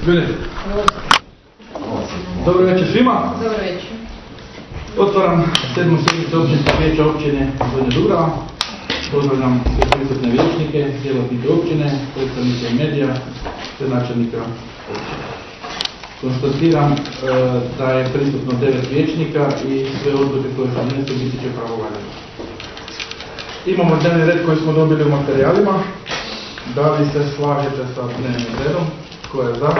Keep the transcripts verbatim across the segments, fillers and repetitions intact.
Dobro večer svima. Dobro večer. Otvaram sedmu sjednicu općinskog vijeća općine Donja Dubrava. Pozdravljam sve prisutne vijećnike, djelatnike općine, predstavnike medija, te načelnika općine. Konstatiram e, da je prisutno devet vijećnika i sve odluke koje sam donesu biti će pravovaljane. Imamo dnevni red koji smo dobili u materijalima. Da li se slažete sa dnevnim redom? Tko je za?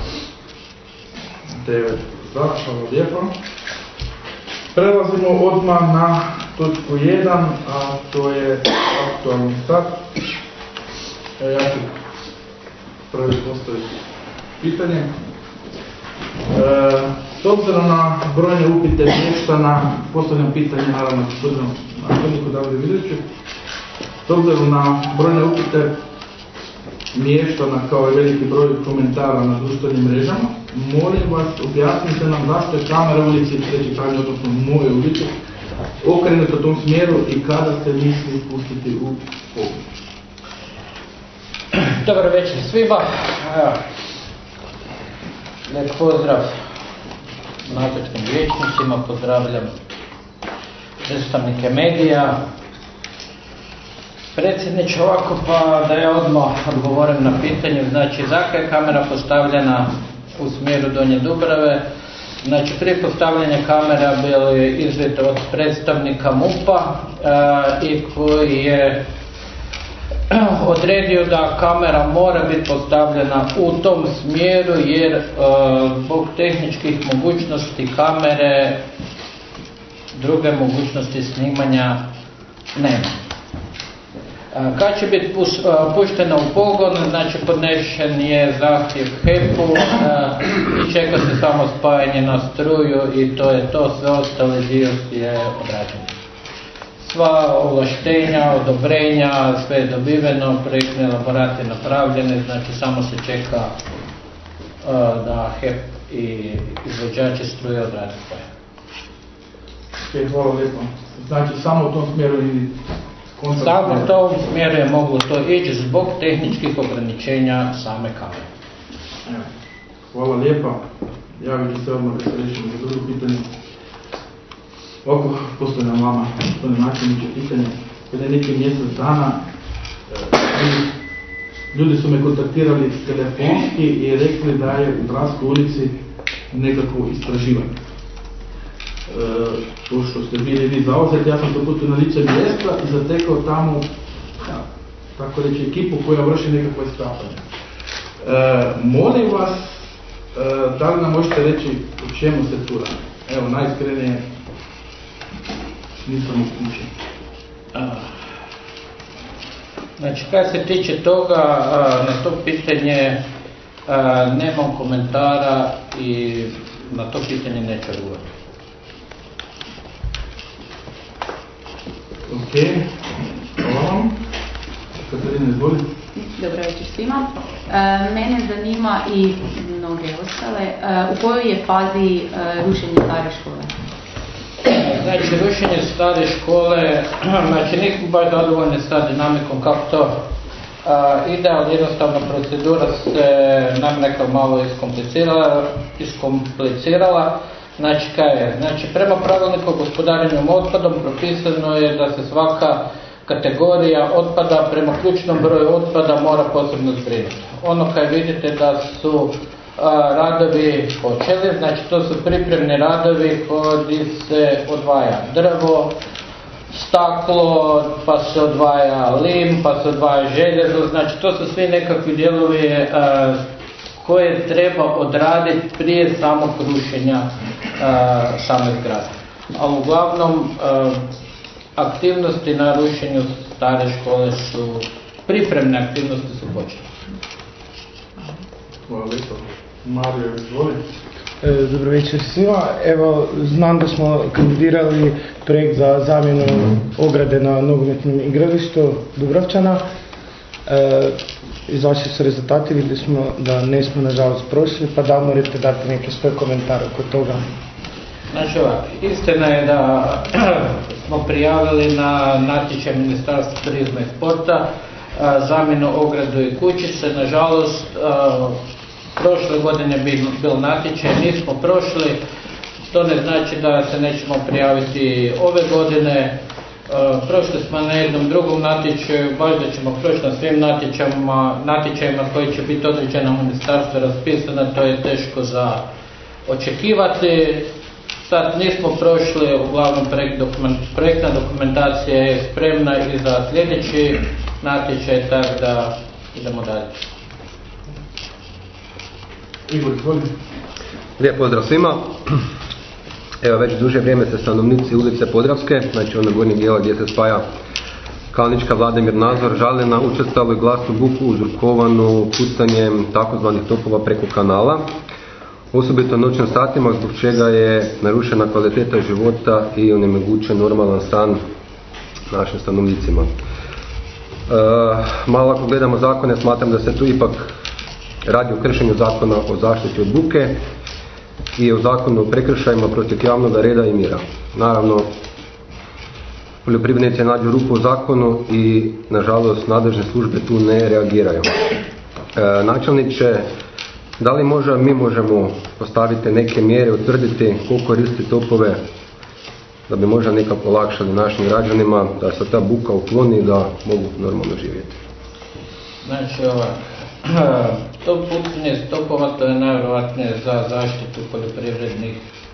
devet za, hvala lijepo. Prelazimo odmah na točku jedan, a to je aktualni sat. E, ja ću prvi postaviti pitanje. E, s obzirom na brojne upite mještana, postavljam pitanje naravno gospodinu načelniku Davidu Vidoviću. S obzirom na brojne upite mještana kao i veliki broj komentara na društvenim mrežama, molim vas objasnite nam zašto je kamera u ulici Treći travnja, odnosno moje ulici, okrenuta u tom smjeru i kada ste misli pustiti u pogon. Dobar večer svima. Lijep pozdrav nazočnim vijećnicima, pozdravljam predstavnike medija. Predsjedniče, ovako pa da ja odmah odgovorim na pitanje, znači zakaj je kamera postavljena u smjeru Donje Dubrave. Znači prije postavljanja kamera bilo je izvjet od predstavnika MUP-a e, i koji je odredio da kamera mora biti postavljena u tom smjeru jer e, zbog tehničkih mogućnosti kamere druge mogućnosti snimanja nema. Kad će biti puštena u pogon, znači podnešen je zahtjev H E P-u i čeka se samo spajanje na struju i to je to, sve ostale dio je odrađeno. Sva ovlaštenja, odobrenja, sve je dobiveno, projektni elaborat je napravljene, znači samo se čeka da H E P i izvođači struje odrade svoje. Ok, hvala lijepo. Znači samo u tom smjeru i samo u tom smjeru je moglo to ići zbog tehničkih ograničenja same kamere. Hvala lijepa. Javit ću se odmah da se rešimo za drugo pitanje. Ovako, postavljam vama, gospodine načelniče, pitanje. Kada je neki mjesec dana, ljudi su me kontaktirali telefonski i rekli da je u Dravskoj ulici nekako istraživanje. E, to što ste bili vi zauzeti, ja sam to putio na lice mjesta i zatekao tamo, ja, tako reći, ekipu koja vrši nekakve sklapanje. E, molim vas, e, da li nam možete reći o čemu se tu radi? Evo, najiskrenije, nisam uključen. Znači, kad se tiče toga, na to pitanje nemam komentara i na to pitanje neću odgovoriti. Ok, hvala vam. Katarina, izvolite. Dobro večer svima. E, mene zanima i mnoge ostale, e, u kojoj je fazi e, rušenje stare škole? Znači, rušenje stare škole, znači nismo baš zadovoljni sa dinamikom kako to a, ide, ali jednostavno procedura se nam neka malo iskomplicirala, iskomplicirala. Znači, kaj je? Znači, prema pravilniku o gospodarenju otpadom propisano je da se svaka kategorija otpada prema ključnom broju otpada mora posebno zbrinuti. Ono kaj vidite da su a, radovi počeli, znači to su pripremni radovi koji se odvaja drvo, staklo, pa se odvaja lim, pa se odvaja željezo, znači to su svi nekakvi dijelovi a, koje treba odraditi prije samog rušenja same zgrade. Ali uglavnom aktivnosti na rušenju stare škole su, pripremne aktivnosti su počele. Hvala lijepo. Mario, izvoli. E, dobro večer svima. Evo, znam da smo kandidirali projekt za zamjenu ograde na nogometnom igralištu Dubravčana. E, Izašli su rezultati, vidjeli smo da ne smo nažalost prošli, pa da morate dati neke svoje komentare oko toga. Znači ovako, istina je da smo prijavili na natječaj Ministarstva turizma i sporta zamjenu ogradu i kućice. Nažalost, prošle godine bil, bil natječaj, nismo prošli, to ne znači da se nećemo prijaviti ove godine. Uh, prošli smo na jednom drugom natječaju, baš da ćemo proći na svim natječajima, natječajima koji će biti određena ministarstva raspisana, to je teško za očekivati. Sad nismo prošli, uglavnom projekt dokument, projektna dokumentacija je spremna i za sljedeći natječaj, tako da idemo dalje. Igor, izvoli. Lijep pozdrav svima. Evo, već duže vrijeme se stanovnici ulice Podravske, znači ono gornjeg dijela gdje se spaja Kalnička, Vladimir Nazor, žale na učestalu i glasnu buku uzrokovanu pucanjem takozvanih topova preko kanala, osobito noćnim satima, zbog čega je narušena kvaliteta života i onemogućen normalan san našim stanovnicima. E, malo ako gledamo zakone, smatram da se tu ipak radi o kršenju zakona o zaštiti od buke i o zakonu o prekršajima protiv javnog reda i mira. Naravno, poljoprivrednici nađu rupu u zakonu i, nažalost, nadležne službe tu ne reagiraju. E, načelniče, da li možda mi možemo postaviti neke mjere, utvrditi ko koristi topove, da bi možda nekako olakšali našim građanima, da se ta buka ukloni i da mogu normalno živjeti? Znači, ovaj, to pucanje stopova, to je najvjerojatnije za zaštitu poljoprivrednih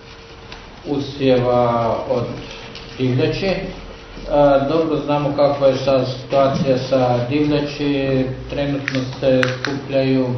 usjeva od divljači. Dobro znamo kakva je sad situacija sa divljači, trenutno se skupljaju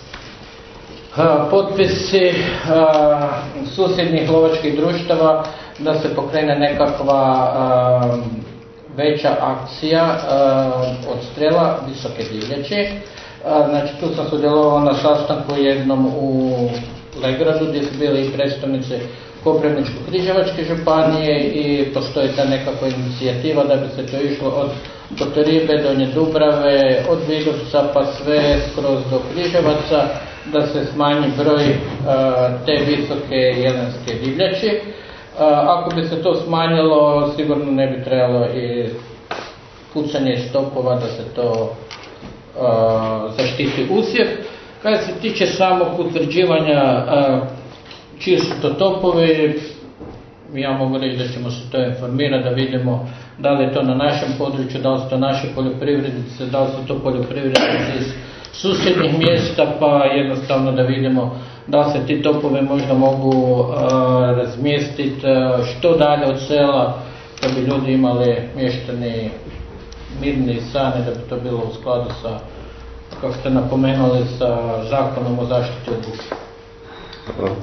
potpisi susjednih lovačkih društava da se pokrene nekakva veća akcija odstrela visoke divljači. Znači, tu sam sudjelovao na sastanku jednom u Legradu gdje su bili i predstavnici Koprivničko-križevačke županije i postoji ta nekakva inicijativa da bi se to išlo od Kotoribe, Donje Dubrave, od Vidovca pa sve skroz do Križevaca, da se smanji broj uh, te visoke jelenske divljači. Uh, ako bi se to smanjilo, sigurno ne bi trebalo i pucanje stopova da se to uh, zaštiti usjev. Kad se tiče samog utvrđivanja uh, čiji su to topovi, ja mogu reći da ćemo se to informirati, da vidimo da li je to na našem području, da li su to naše poljoprivrednice, da li su to poljoprivrednice iz susjednih mjesta, pa jednostavno da vidimo da li se ti topovi možda mogu uh, razmjestiti uh, što dalje od sela, da bi ljudi imali mještani mirni sane, da bi to bilo u skladu sa, kako ste napomenuli, sa zakonom o zaštiti od buke. Hvala.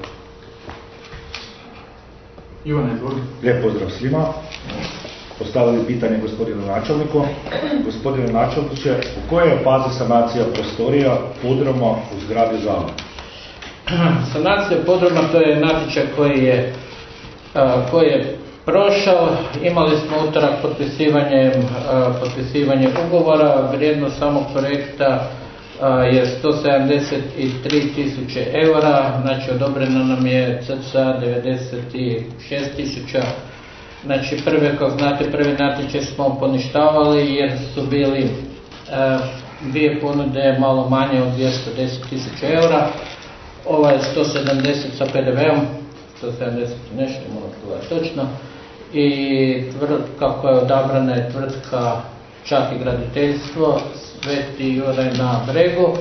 Ivane, izvoli. Lijep pozdrav svima. Postavili pitanje gospodinu načelniku. Gospodine načelniče, u kojoj je fazi sanacija prostorija podruma u zgradi zavoda? Sanacija podruma, to je natječaj koji je, koji je prošao. Imali smo utorak potpisivanje, potpisivanje ugovora. Vrijednost samog projekta je sto sedamdeset tri tisuće eura, znači odobreno nam je cca devedeset šest tisuća. Znači prve, kao znate, prvi natječaj smo poništavali jer su bili e, dvije ponude malo manje od dvjesto deset tisuća eura. Ova je sto sedamdeset sa P D V-om, sto sedamdeset nešto, moram gledati točno. I tvrtka koja je odabrana je tvrtka Čak i graditeljstvo, Sveti Juraj na Bregu.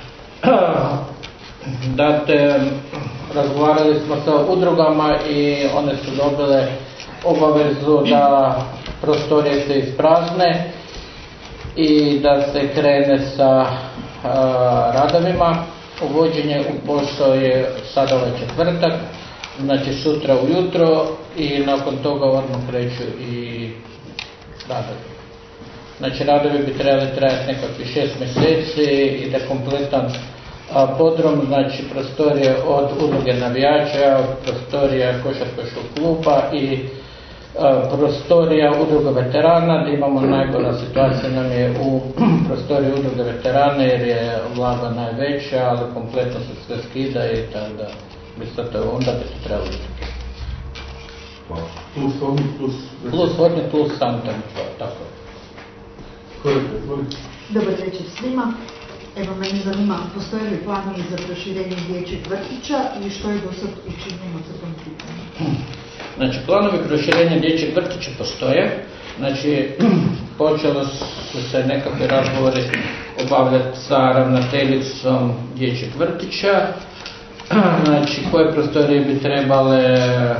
Dakle, razgovarali smo sa udrugama i one su dobile obavezu da prostorije se isprazne i da se krene sa a, radovima. Uvođenje u posao je sada ovaj četvrtak, znači sutra ujutro, i nakon toga odmah kreću i radovi. Znači radovi bi trebali trajati nekakvih šest mjeseci i da kompletan a, podrum, znači prostorije od udruge navijača, prostorija košarkaškog kluba i a, prostorija udruga veterana, da imamo najgora situacija nam je u prostoriji udruge veterana jer je vlaga najveća, ali kompletno se sve skida i tako da bi sad to, onda bi to trebalo biti. Plus vodnik, plus... Plus vodnik, plus sanitarni, tako je. Koliko, izvoli. Dobar večer svima. Evo, mene zanima, postoje li planovi za proširenje dječjeg vrtića i što je do sad učinjeno za tom pitanju? Znači, planovi proširenja dječjeg vrtića postoje. Znači, počelo su se nekakve razgovori obavljati sa ravnateljicom dječjeg vrtića. Znači, koje prostorije bi trebale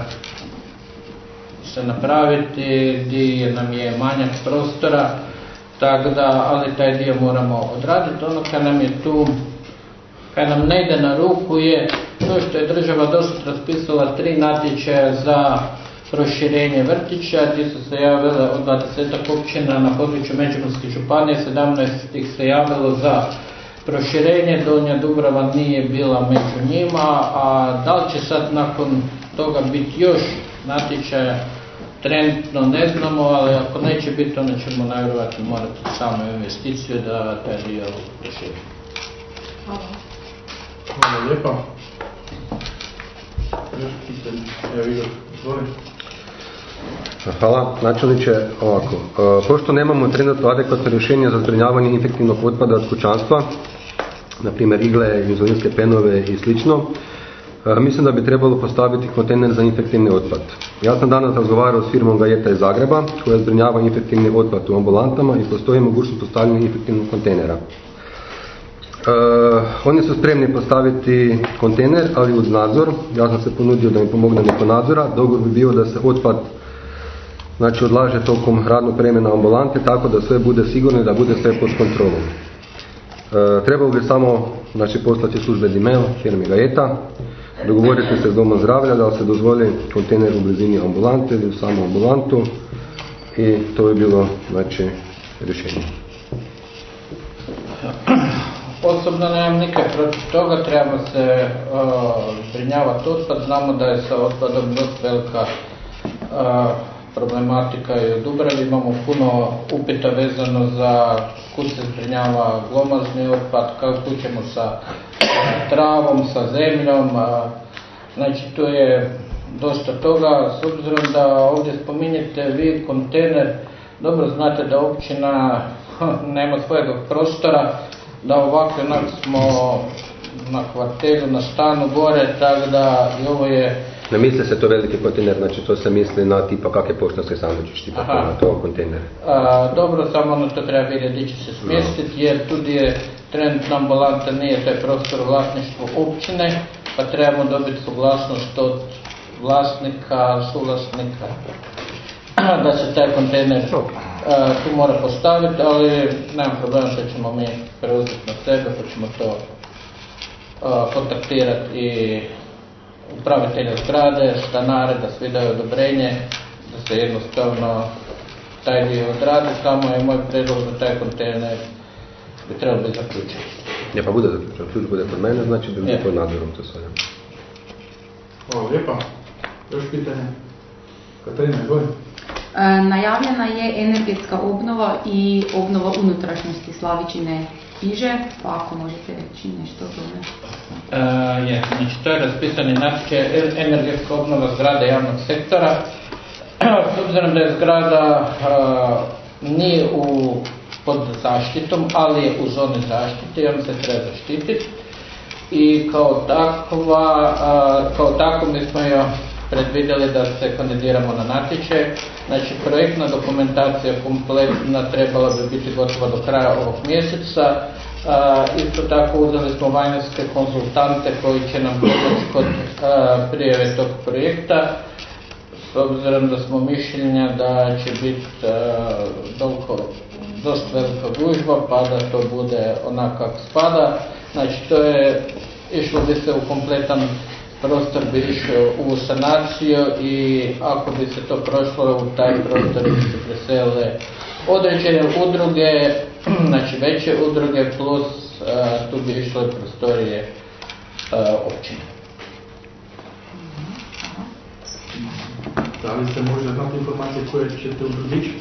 se napraviti, gdje nam je manjak prostora, tako da, ali taj dio moramo odraditi. Ono kad nam je tu, kad nam ne ide na ruku je to što je država dosad raspisala tri natječaja za proširenje vrtića, gdje su se javile od dvadesetak općina na području Međimurske županije, sedamnaest ih se javilo za proširenje, Donja Dubrava nije bila među njima, a da li će sad nakon toga biti još natječaja, trenutno ne znamo, ali ako neće biti, onda ćemo najvjerojatno morati samo investiciju da taj dio proširimo. Hvala. Hvala lijepa. Još pitanje. Evo Igor, izvoli. Hvala. Načelniče, ovako. E, pošto nemamo trenutno adekvatno rješenje za zbrinjavanje infektivnog otpada od kućanstva, na primjer igle, inzulinske penove i slično, e, mislim da bi trebalo postaviti kontejner za infektivni otpad. Ja sam danas razgovarao s firmom Gajeta iz Zagreba, koja zbrinjava infektivni otpad u ambulantama i postoji mogućnost postavljanja infektivnog kontejnera. E, oni su spremni postaviti kontejner, ali uz nadzor. Ja sam se ponudio da im pomognem oko nadzora. Dogovor bi bio da se otpad znači odlaže tokom radnog vremena ambulante, tako da sve bude sigurno i da bude sve pod kontrolom. E, trebalo bi samo znači, poslati službeni mail firmi Gajeta, dogovoriti se s domom zdravlja da se dozvoli kontejner u blizini ambulante ili u samu ambulantu i to bi bilo znači, rješenje. Osobno nemam nikad protiv toga, treba se uh, zbrinjavati otpad, znamo da je sa otpadom dosta velika uh, problematika i u Dubravi, imamo puno upita vezano za kud se zbrinjava glomazni otpad, kako ćemo sa travom, sa zemljom, uh, znači tu je dosta toga, s obzirom da ovdje spominjete vi kontejner, dobro znate da općina nema svojeg prostora, da ovako onak smo na kvarteru, na stanu gore, tako da i ovo je... Ne misli se to veliki kontejner, znači to se misli na tipa kakve poštanske sandučić, tipa to, na to kontejner. A, dobro, samo ono to treba vidjeti gdje će se smjestiti, jer tudi je trenutna ambulanta, nije taj prostor u vlasništvu općine, pa trebamo dobiti suglasnost od vlasnika, suvlasnika, da se taj kontejner a, tu mora postaviti, ali nemam problema što ćemo mi preuzeti na sebe, pa ćemo to a, kontaktirati i upravitelja zgrade, stanare, da svi daju odobrenje, da se jednostavno taj dio odradi, samo je moj predlog da taj kontejner bi trebalo biti zaključen. Ja pa bude zaključen, ključ bude kod mene, znači da bude pod nadzorom to sve. Hvala lijepa. Još pitanje? Katarina, izvoli. Najavljena je energetska obnova i obnova unutrašnjosti Slavičine Iže, pa ako možete reći nešto o tome. Uh, je, znači to je raspisani natječaj energetska obnova zgrade javnog sektora. S obzirom da je zgrada uh, nije u, pod zaštitom, ali je u zoni zaštite i on se treba zaštititi. I kao takva, uh, kao takvu mi smo joj predvidjeli da se kandidiramo na natječaj. Znači projektna dokumentacija kompletna trebala bi biti gotova do kraja ovog mjeseca. A, isto tako uzeli smo vanjske konzultante koji će nam pomoći kod a, prijave tog projekta. S obzirom da smo mišljenja da će biti dosta velika gužva pa da to bude onak kako spada. Znači to je, išlo bi se u kompletan prostor bi išao u sanaciju i ako bi se to prošlo u taj prostor bi se preselile određene udruge, znači veće udruge plus uh, tu bi išle prostorije uh, općine. Da li ste možda znati informacije koje ćete udružići?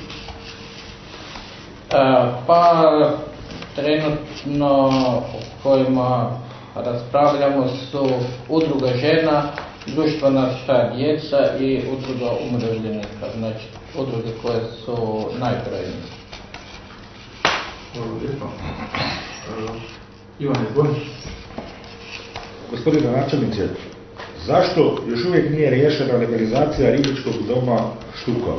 Uh, pa trenutno o kojima raspravljamo su udruga žena, društvena šta djeca i udruga umirovljenika, znači udruge koje su najbrojnije. Hvala lijepa. Ivane, izvoli. Gospodine načelniče, zašto još uvijek nije riješena legalizacija ribičkog doma Štuka?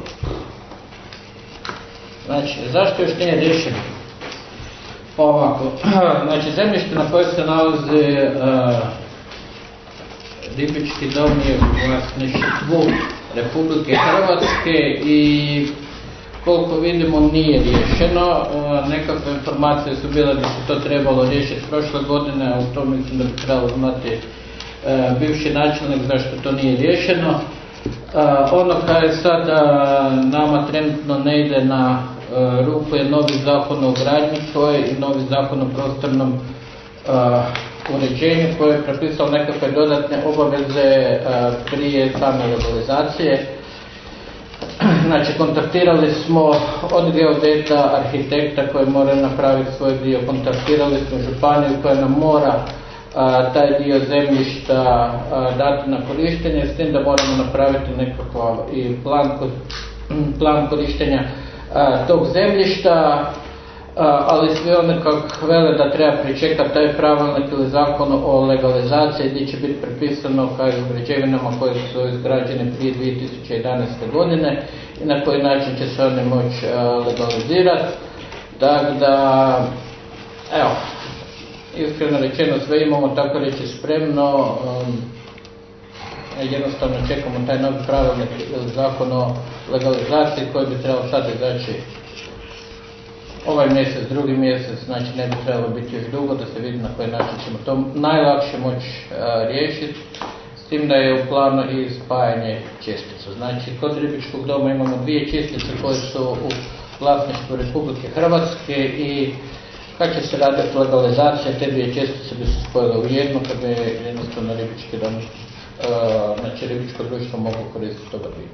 Znači, zašto još nije riješeno? Pa ovako, znači zemljište na koje se nalazi uh, ribički dom je u vlasništvu Republike Hrvatske i koliko vidimo nije riješeno. Uh, nekakve informacije su bile da se to trebalo riješiti prošle godine, a u to mislim da bi trebalo znati uh, bivši načelnik zašto to nije riješeno. Uh, ono kada je sada nama trenutno ne ide na uh, ruku je novi zakon o gradnji i novi zakon o prostornom uh, uređenju koji je propisao nekakve dodatne obaveze uh, prije same legalizacije. Znači, kontaktirali smo od geodeta, arhitekta koji mora napraviti svoj dio, kontaktirali smo županiju koja nam mora a, taj dio zemljišta a, dati na korištenje, s tim da moramo napraviti nekakav i plan, plan korištenja a, tog zemljišta, a, ali svi oni kako vele da treba pričekati taj pravilnik ili zakon o legalizaciji gdje će biti prepisano kao i u građevinama koje su izgrađene prije dvije tisuće jedanaeste. godine i na koji način će se one moći legalizirati. Dakle, da, evo, iskreno rečeno sve imamo tako reći spremno, um, jednostavno čekamo taj novi pravilnik ili zakon o legalizaciji koji bi trebalo sad izaći ovaj mjesec, drugi mjesec, znači ne bi trebalo biti još dugo da se vidi na koji način ćemo to najlakše moći uh, riješiti, s tim da je u planu i spajanje čestica. Znači kod ribičkog doma imamo dvije čestice koje su u vlasništvu Republike Hrvatske i kad će se raditi legalizacija, te dvije čestice bi se spojile u jednu kad bi jednostavno ribički dom, uh, znači ribičko društvo moglo koristiti toga dvije.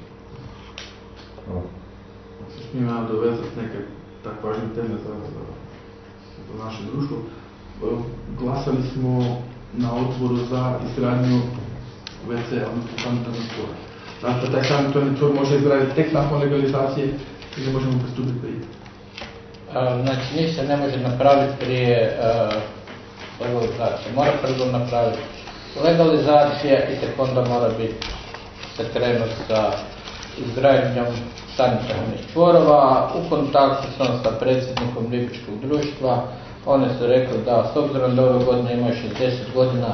Smijem vam dovezati neke tak važne teme za, za, za naše društvo. Glasali smo na odboru za izgradnju ve ce, odnosno sanitarnog čvora. Dakle, taj sanitarni čvor može izgraditi tek nakon legalizacije ili možemo pristupiti prije? Znači, njih se ne može napraviti prije uh, legalizacije. Mora prvo napraviti legalizacija i tek onda mora biti se krenuti sa izgradnjom sanitarnih čvorova. U kontaktu sam sa predsjednikom ribičkog društva. Oni su rekli da s obzirom da ove godine imaju šezdeset godina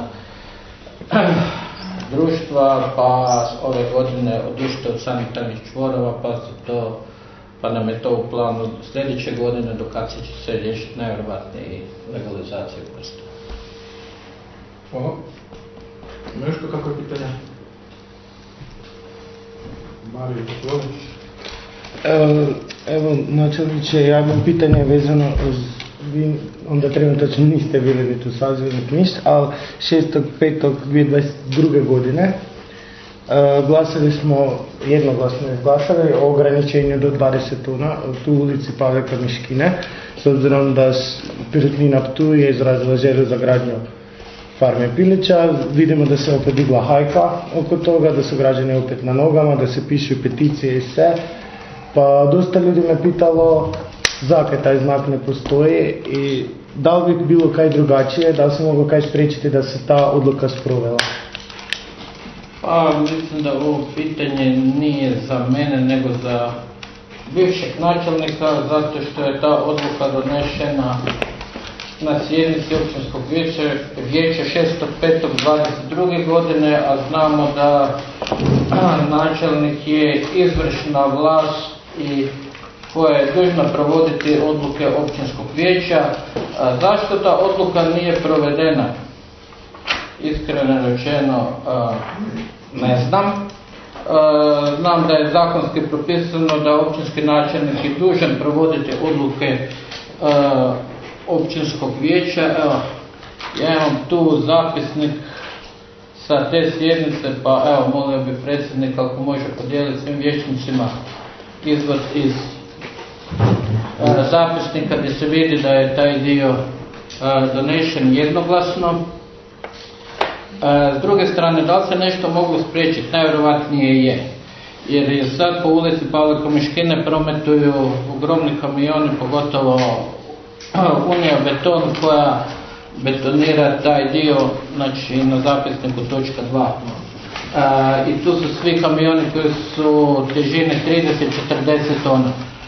društva, pa ove godine odustaju od sanitarnih čvorova, pa se to pa nam je to u planu sljedeće godine do kad će se riješiti najvjerojatnije i legalizacija prostora. Hvala. Ima još kakve pitanja? Mario, potvori. Evo, evo načelniče, ja imam pitanje vezano uz, vi onda trenutačno niste bili ni tu sazivu ni ništa, ali šestog petog dvije tisuće dvadeset druge. godine Uh, glasali smo, jednoglasno izglasali o ograničenju do dvadeset tona u ulici Pavle Krmiškine, s obzirom da Pirotlina Ptuj je izrazila želju za gradnju farme pilića. Vidimo da se opet digla hajka oko toga, da su građani opet na nogama, da se pišu peticije i sve. Pa dosta ljudi me pitalo zakaj taj znak ne postoji i da li bi bilo kaj drugačije, da li se moglo kaj spriječiti da se ta odluka sprovela. Pa mislim da ovo pitanje nije za mene nego za bivšeg načelnika, zato što je ta odluka donešena na sjednici općinskog vijeća, vijeća šestog petog dvadeset druge. godine, a znamo da načelnik je izvršna vlast i koja je dužna provoditi odluke općinskog vijeća. A zašto ta odluka nije provedena? Iskreno rečeno, ne znam. Znam da je zakonski propisano da općinski načelnik je dužan provoditi odluke općinskog vijeća. Evo, ja imam tu zapisnik sa te sjednice, pa evo, molio bi predsjednik ako može podijeliti svim vijećnicima izvod iz zapisnika gdje se vidi da je taj dio donešen jednoglasno. S druge strane, da li se nešto moglo spriječiti? Najvjerojatnije je. Jer je sad po ulici Pavle Krmiškine prometuju ogromni kamioni, pogotovo Unija Beton koja betonira taj dio, znači na zapisniku točka dva. E, I tu su svi kamioni koji su težine trideset do četrdeset tona.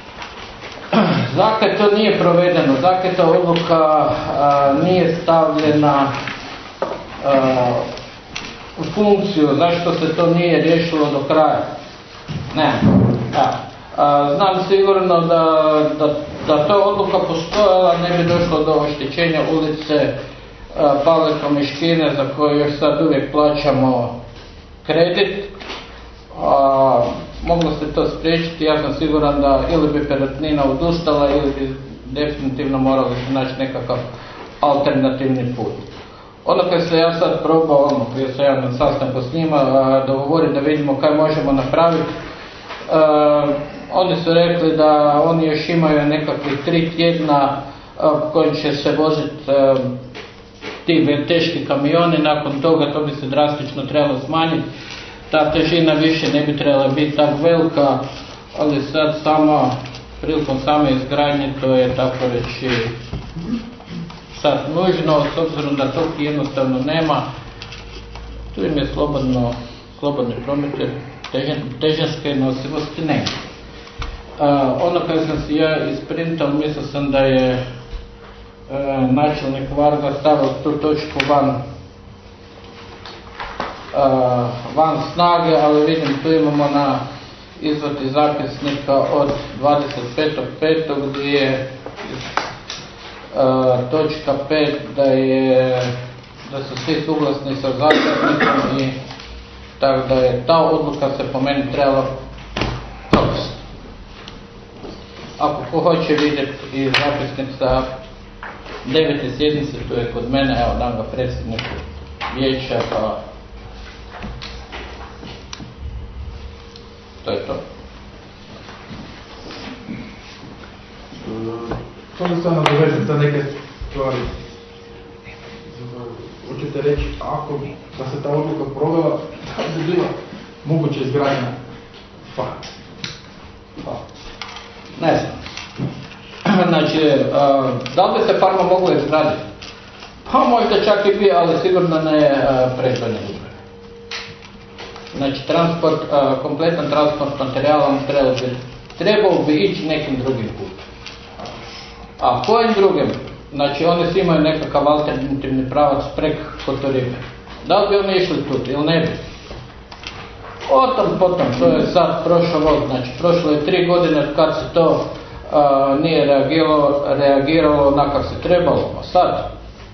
Zakaj to nije provedeno, zakaj ta odluka a, nije stavljena a, u funkciju, zašto se to nije riješilo do kraja? Ne. A, a, znam sigurno da, da, da ta odluka postojala, ne bi došlo do oštećenja ulice a, Pavle Komiškine, za koju još sad uvijek plaćamo kredit. A, moglo se to spriječiti, ja sam siguran da ili bi Perutnina odustala ili bi definitivno morali se naći nekakav alternativni put. Ono kad se ja sad probao, ono koji sam ja na sastanku s njima, dogovoriti da vidimo kaj možemo napraviti, a, oni su rekli da oni još imaju nekakvih tri tjedna kojim će se voziti a, ti teški kamioni, nakon toga to bi se drastično trebalo smanjiti. Ta težina više ne bi trebala biti tako velika, ali sad samo prilikom same izgradnje to je tako reći sad nužno, s obzirom da tog jednostavno nema, tu im je slobodno, slobodni promet, težinske nosivosti nema. A, ono kad sam si ja isprintao, mislio sam da je e, načelnik Varga stavio tu točku van Uh, van snage, ali vidim tu imamo na izvadi zapisnika od dvadeset petog petog gdje je uh, točka pet da je da su svi suglasni sa zapisnikom i tako da je ta odluka se po meni trebala provesti. Ako ko hoće vidjeti i zapisnik sa devete sjednice, tu je kod mene, evo dam ga predsjedniku vijeća, pa to je to. To mi samo dovežem za neke stvari. Hoćete reći, ako da se ta odluka provela, da bi bila moguće izgradnja fa. Pa. Ne znam. Znači, uh, da li bi se farma mogla izgraditi? Pa možda čak i bi, ali sigurno ne uh, preko Donje Dubrave. Znači, transport, uh, kompletan transport materijala trebao bi, trebao bi ići nekim drugim putem. A kojim drugim? Znači, oni svi imaju nekakav alternativni pravac preko Kotoribe. Da li bi oni išli tu ili ne bi? O tom potom, to je sad prošlo vod, znači prošlo je tri godine kad se to uh, nije reagiralo, reagiralo onako se trebalo, a sad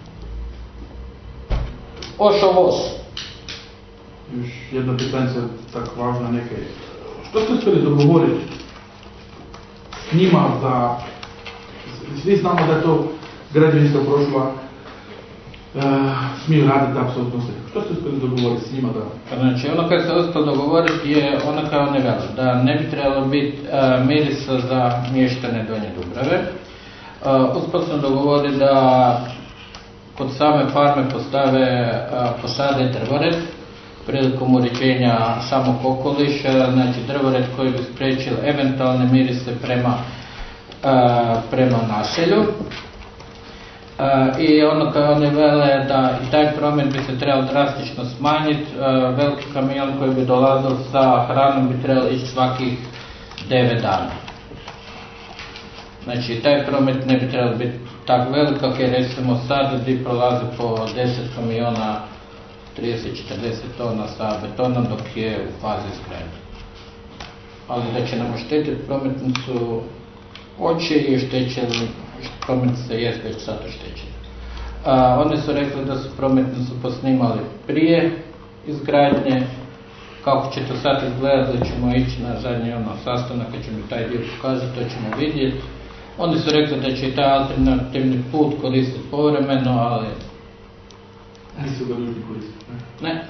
ošao voz. Još jedna pitanja tako važna neke. Što ste uspjeli dogovoriti s njima za... Svi znamo da je to građevinska prošla, Uh, smiju raditi apsolutno sve. Što ste uspjeli dogovoriti s njima da... Znači, ono kad se uspjeli dogovoriti je ono kao one veli, da ne bi trebalo biti uh, mirisa za mještane Donje Dubrave. Uh, uspjeli smo dogovoriti da kod same farme postave, uh, posade drvored prilikom uređenja samog okoliša, znači drvored koji bi spriječio eventualne mirise prema, uh, prema naselju. Uh, I ono kao oni vele da i taj promet bi se trebao drastično smanjiti, uh, veliki kamion koji bi dolazio sa hranom bi trebao ići svakih devet dana. Znači taj promet ne bi trebao biti tako velik kako je recimo sad gdje prolazi po deset kamiona trideset do četrdeset tona sa betonom dok je u fazi izgradnje. Ali da će nam oštetiti prometnicu oči i oštećeni. Prometnica je već sad oštećena. A, oni su rekli da su prometnicu posnimali prije izgradnje. Kako će to sad izgledati, da ćemo ići na zadnji ono, sastanak, kad ćemo taj dio pokazati, to ćemo vidjeti. Oni su rekli da će i taj alternativni put koristiti povremeno, ali... Nisu ga ljudi koristiti, ne? Ne.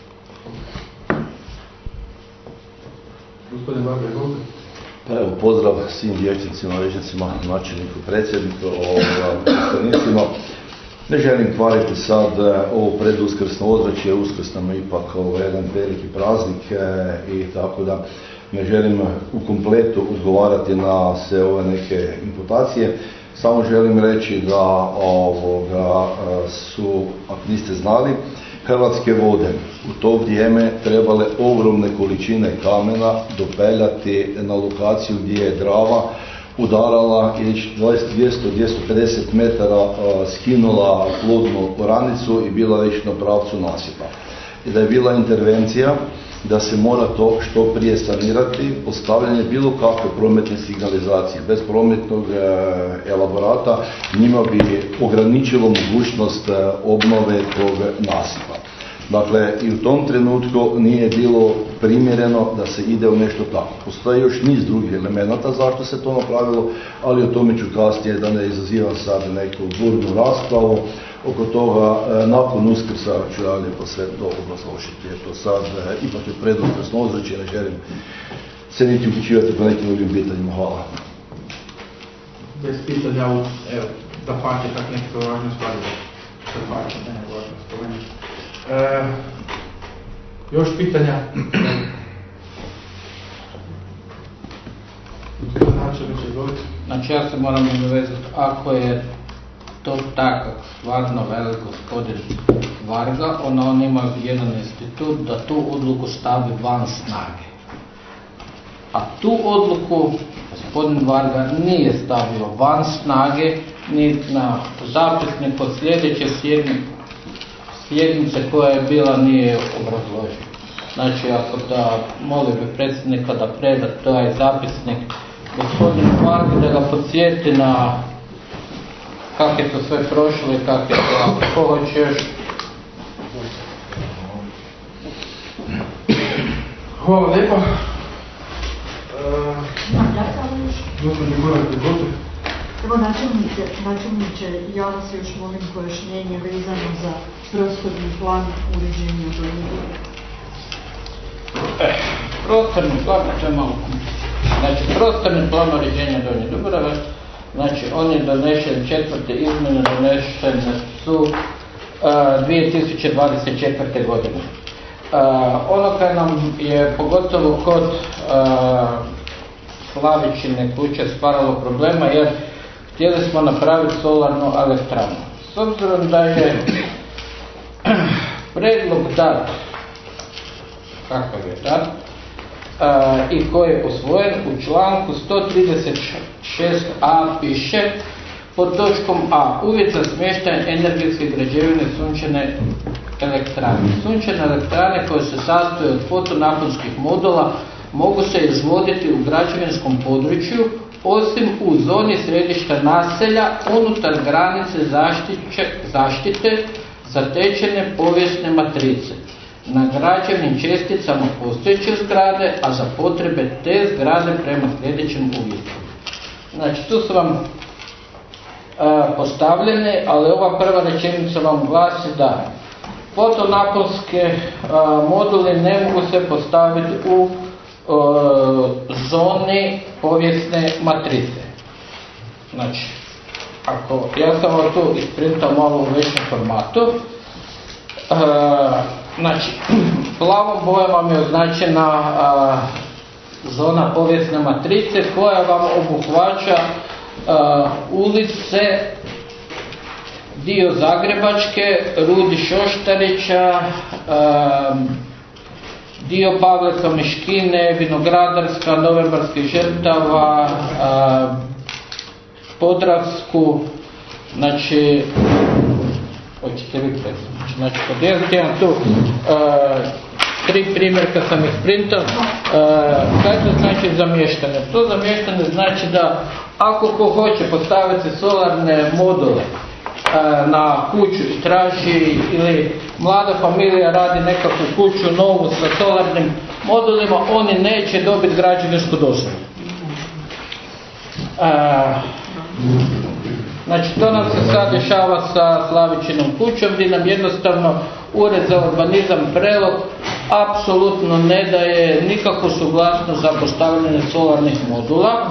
Gospodin Varga, izvolite. Pa evo, pozdrav svim vijećnicima, vijećnicima, načelniku, predsjedniku, predstavnicima. Ne želim kvariti sad ovo preduskrsno ozračje, uskrs nam je ipak ovo, jedan veliki praznik e, i tako da ne želim u kompletu odgovarati na sve ove neke imputacije. Samo želim reći da ovoga, su, ako niste znali, Hrvatske vode u to vrijeme trebale ogromne količine kamena dopeljati na lokaciju gdje je Drava udarala i dvjesto do dvjesto pedeset metara skinula plodnu oranicu i bila već na pravcu nasipa. I da je bila intervencija da se mora to što prije sanirati, postavljanje bilo kakve prometne signalizacije. Bez prometnog elaborata njima bi ograničilo mogućnost obnove tog nasipa. Dakle, i u tom trenutku nije bilo primjereno da se ide u nešto tako. Postoji još niz drugih elemenata zašto se to napravilo, ali o tome ću kasnije, da ne izazivam sad neku burnu raspravu. Oko toga, nakon Uskrsa ću ja lijepo sve to obrazložiti, jer to sad ipak je preduskrsno ozračje, ne želim se niti uključivati po nekim drugim pitanjima. Hvala. Bez pitanja, evo, da pače tak nekako važno stvari. Da pače, ne, važno spomenuti. E, još pitanja? Znači ja se moram nadovezati, ako je to tako stvarno velik gospodin Varga, onda on ima jedan institut da tu odluku stavi van snage. A tu odluku gospodin Varga nije stavio van snage, ni na zapisnik od sljedeće sjednice koja je bila nije obrazložena. Znači ako da molim bi predsjednika da preda taj zapisnik gospodin Varga, da ga podsjeti na kako je to sve prošlo i kako je to, ako ko hoće još. Hvala lijepa. Ja samo još. Evo načelnice, načelniče, ja vas još molim pojašnjenje vezano za prostorni plan uređenja Donje Dubrave. E, prostorni plan, to je malo kompliciran. Znači, prostorni plan uređenja Donje Dubrave, znači on je donešen, četvrte izmjene donešene su uh, dvije tisuće dvadeset četvrte. godine. Uh, ono kaj nam je pogotovo kod uh, Slavičine kuće stvaralo problema jer htjeli smo napraviti solarnu elektranu. S obzirom da je predlog dat, kakav je dat, Uh, i koji je usvojen u članku sto trideset šest a piše pod točkom A uvjet za smještaj energetske građevine sunčane elektrane. Sunčane elektrane koje se sastoje od fotonaponskih modula mogu se izvoditi u građevinskom području osim u zoni središta naselja unutar granice zaštiće, zaštite zatečene povijesne matrice na građevnim česticama postojeće zgrade, a za potrebe te zgrade prema sljedećim uvjetima. Znači, tu su vam a, postavljene, ali ova prva rečenica vam glasi da fotonaponske a, moduli ne mogu se postaviti u a, zoni povijesne matrice. Znači, ako ja sam ovo tu isprintao malo u većem formatu, a, znači, plavom bojom vam je označena a, zona povijesne matrice koja vam obuhvaća a, ulice, dio Zagrebačke, Rudi Šoštarića, a, dio Pavleka Miškine, Vinogradarska, Novembarskih Žrtava, a, Podravsku, znači, hoćete vi predsjedniče. Znači, podijeliti imam tu uh, tri primjerka sam isprintao. Uh, kaj to znači zamještane? To zamještane znači da ako ko hoće postaviti solarne module uh, na kuću i traži ili mlada familija radi nekakvu kuću novu sa solarnim modulima, oni neće dobiti građevinsku dozvolu. Uh, Znači, to nam se sad dešava sa Slavičinom kućom, gdje nam jednostavno Ured za urbanizam Prelog apsolutno ne daje nikakvu suglasnost za postavljanje solarnih modula.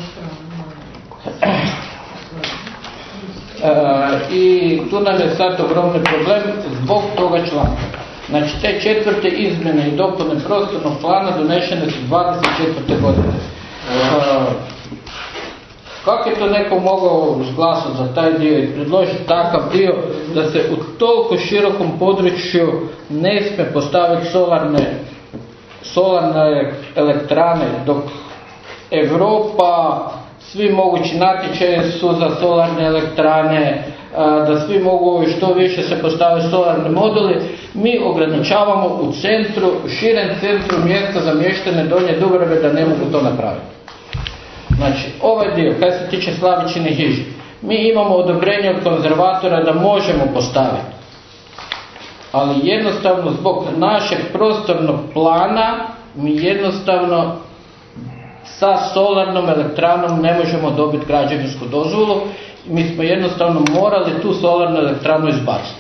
E, I tu nam je sad ogromni problem zbog toga članka. Znači, te četvrte izmjene i dopune prostornog plana donešene su dvadeset četvrte. godine. E, Kako je to neko mogao izglasati za taj dio i predložiti takav dio da se u toliko širokom području ne smije postaviti solarne, solarne elektrane, dok Europa, svi mogući natječaji su za solarne elektrane, da svi mogu što više se postaviti solarni moduli, mi ograničavamo u centru, u širem centru mjesta za mještane Donje Dubrave da ne mogu to napraviti. Znači, ovaj dio, kaj se tiče Slavičine hiže, mi imamo odobrenje od konzervatora da možemo postaviti, ali jednostavno zbog našeg prostornog plana mi jednostavno sa solarnom elektranom ne možemo dobiti građevinsku dozvolu. Mi smo jednostavno morali tu solarnu elektranu izbaciti.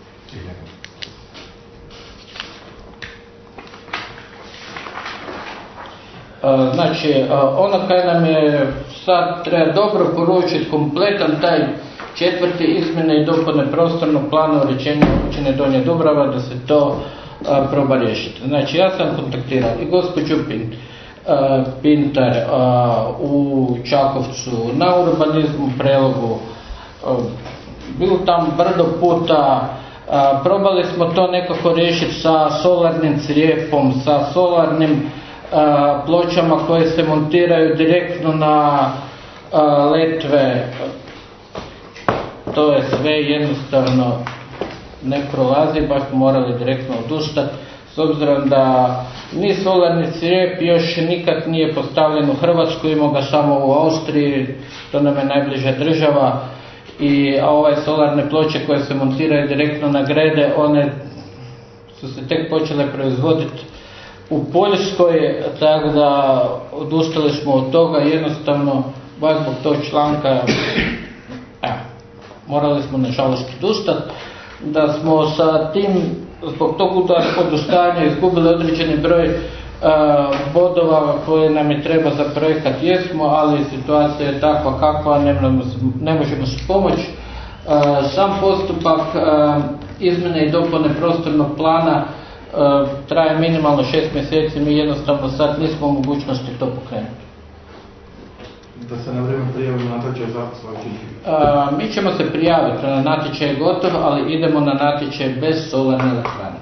Znači, ono kaj nam je sad treba dobro poručiti kompletan taj četvrti izmjene i dopune prostornog plana uređenja općine Donja Dubrava da se to a, proba riješiti. Znači, ja sam kontaktirao i gospođu Pin, a, Pintar a, u Čakovcu, na urbanizmu Prelogu, a, bilo tam brdo puta, a, probali smo to nekako riješiti sa solarnim crijepom, sa solarnim a, pločama koje se montiraju direktno na a, letve. To je sve jednostavno ne prolazi, baš morali direktno odustati, s obzirom da ni solarni crijep još nikad nije postavljen u Hrvatskoj, imamo ga samo u Austriji, to nam je najbliža država, i, a ove solarne ploče koje se montiraju direktno na grede, one su se tek počele proizvoditi u Poljskoj, tako da odustali smo od toga, jednostavno baš zbog tog članka, evo, morali smo nažalost odustati, da smo sa tim, zbog tog odustajanja izgubili određeni broj uh, bodova koje nam je treba za projekat, jesmo, ali situacija je takva kakva, ne, ne možemo se pomoći. Uh, sam postupak uh, izmjene i dopune prostornog plana uh, traje minimalno šest mjeseci, mi jednostavno sad nismo u mogućnosti to pokrenuti. Da se na vrijeme prijavimo na natječaj za Slavičinu? Mi ćemo se prijaviti, na natječaj je gotov, ali idemo na natječaj bez solarne elektrane.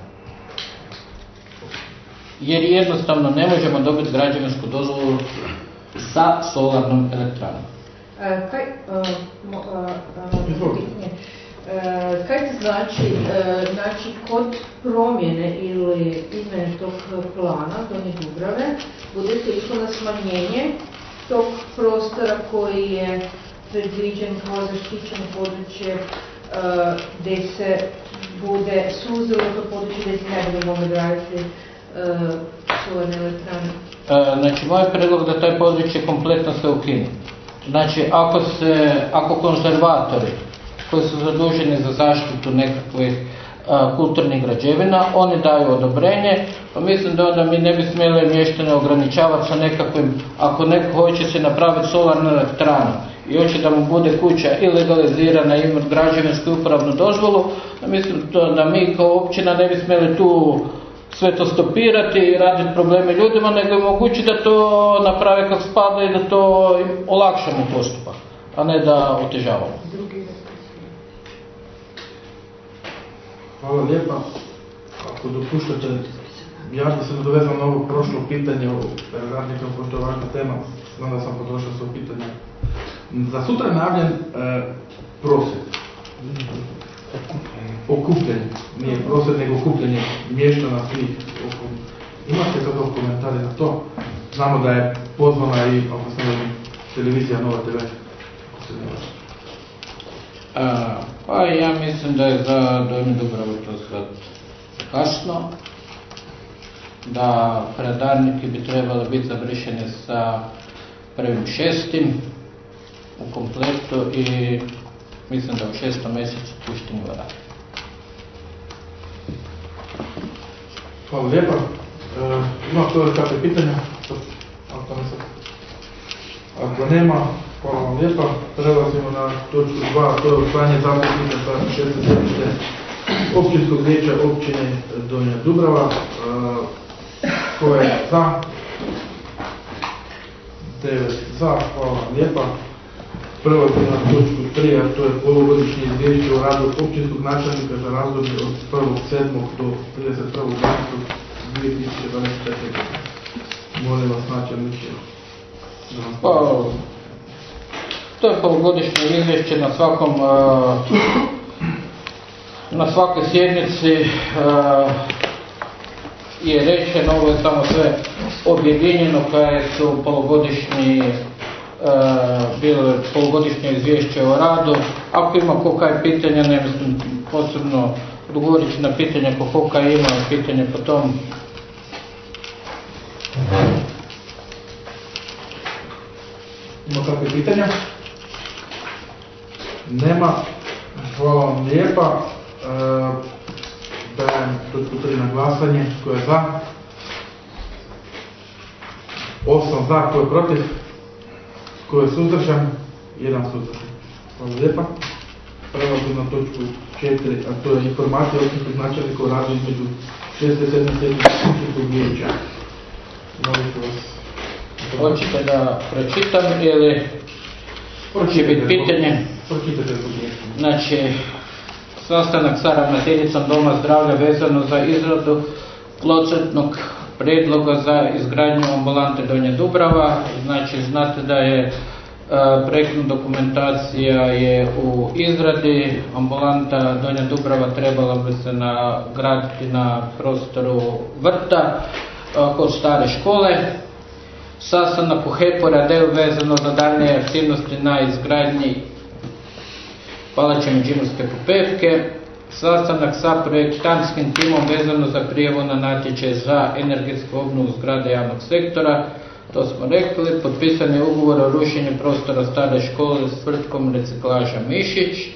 Jer jednostavno ne možemo dobiti građevinsku dozvolu sa solarnom elektranom. E, kaj, uh, uh, uh, uh, kaj to znači, uh, znači kod promjene ili izmjene tog plana Donje Dubrave budete išli na smanjenje tog prostora koji je predviđen kao zaštićeno područje uh, gdje se bude suzilo to područje gdje se ne bude mogli graditi uh, solarne elektrane? Uh, znači, moj predlog da taj područje kompletno se ukine. Znači, ako se, ako konzervatori koji su zaduženi za zaštitu nekakvih uh, kulturnih građevina, oni daju odobrenje, pa mislim da onda mi ne bi smjeli mještane ograničavati sa nekakvim, ako neko hoće se napraviti solarnu elektranu i hoće da mu bude kuća i legalizirana i imati građevinsku uporabnu dozvolu, da mislim to, da mi kao općina ne bi smjeli tu sve to stopirati i raditi probleme ljudima, nego im omogućiti da to naprave kako spada i da to im olakšamo postupak, a ne da otežavamo. Hvala lijepa. Ako dopuštate, ja bih se nadovezao na ovo prošlo pitanje o radnika, pošto je važna tema, znam da sam potrošio svoje pitanje. Za sutra je najavljen e, prosvjed. Okupljanje, nije prosvjed, nego okupljanje mještana svih. Imate kakav komentari na to? Znamo da je pozvana i, ako se ne znam, televizija Nova te ve. Ako se ne znam. A, pa ja mislim da je za Donju Dubravu to sad kasno, da predarniki bi trebali biti završeni sa prvim šestim u kompletu i mislim da u šestom mjesecu pušteni u rad. Hvala lijepa. E, ima to kakve pitanja? Ako, ako nema, hvala vam lijepa. Prelazimo na točku dva, to je usvajanje zapisnika sa šeste sjednice Općinskog vijeća općine Donja Dubrava. E, ko je za? devet za, hvala vam lijepa. Prvo na točku tri, a to je polugodišnje izvješće o radu općinskog načelnika za razdoblje od prvog sedmog do trideset prvog dvanaestog dvije tisuće dvadeset treće. Molim vas, načelniče. Pa, to je polugodišnje izvješće na svakom, na svakoj sjednici je rečeno, ovo je samo sve objedinjeno koje su polugodišnji bilo polugodišnje izvješće o radu. Ako ima ko kaj pitanja, ne mislim posebno odgovoriti na pitanje ko kaj ima pitanje po tom. Ima kakve pitanja? Nema. Hvala vam lijepa. E, dajem točku tri na glasanje. Tko je za? Osam za, tko je protiv? Tko je suzdržan? Jedan suzdržan. Hvala lijepa. Prelazim na točku četiri, a to je informacija općinskog načelnika o radu između šezdeset sedme sjednice općinskog vijeća. Molim vas. Hoćete da pročitam ili će biti pitanje? Pročitajte. Znači, sastanak sa ravnateljicom Doma zdravlja vezano za izradu procentnog prijedloga za izgradnju ambulante Donja Dubrava. Znači, znate da je projektna dokumentacija je u izradi. Ambulanta Donja Dubrava trebala bi se nagraditi na prostoru vrta kod stare škole. Sastanak u H E P-u Radeu vezano za daljnje aktivnosti na izgradnji Palače Međimurske popevke. Sastanak sa projektantskim timom vezano za prijavu na natječaj za energetsku obnovu zgrade javnog sektora. To smo rekli. Potpisan je ugovor o rušenju prostora stare škole s tvrtkom Reciklaža Mišić. E,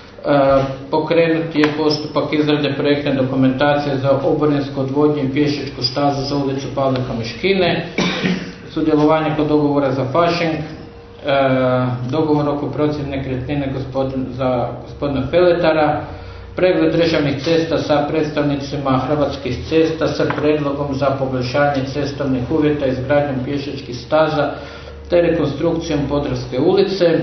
pokrenut je postupak izrade projektne dokumentacije za oborinsku odvodnju i pješačku stazu za ulicu Pavlika Miškine. Sudjelovanje kod dogovora za fašing, e, dogovor oko procjene nekretnine gospodin, za gospodina Feletara, pregled državnih cesta sa predstavnicima Hrvatskih cesta sa predlogom za poboljšanje cestovnih uvjeta izgradnjom pješačkih staza te rekonstrukcijom Podravske ulice,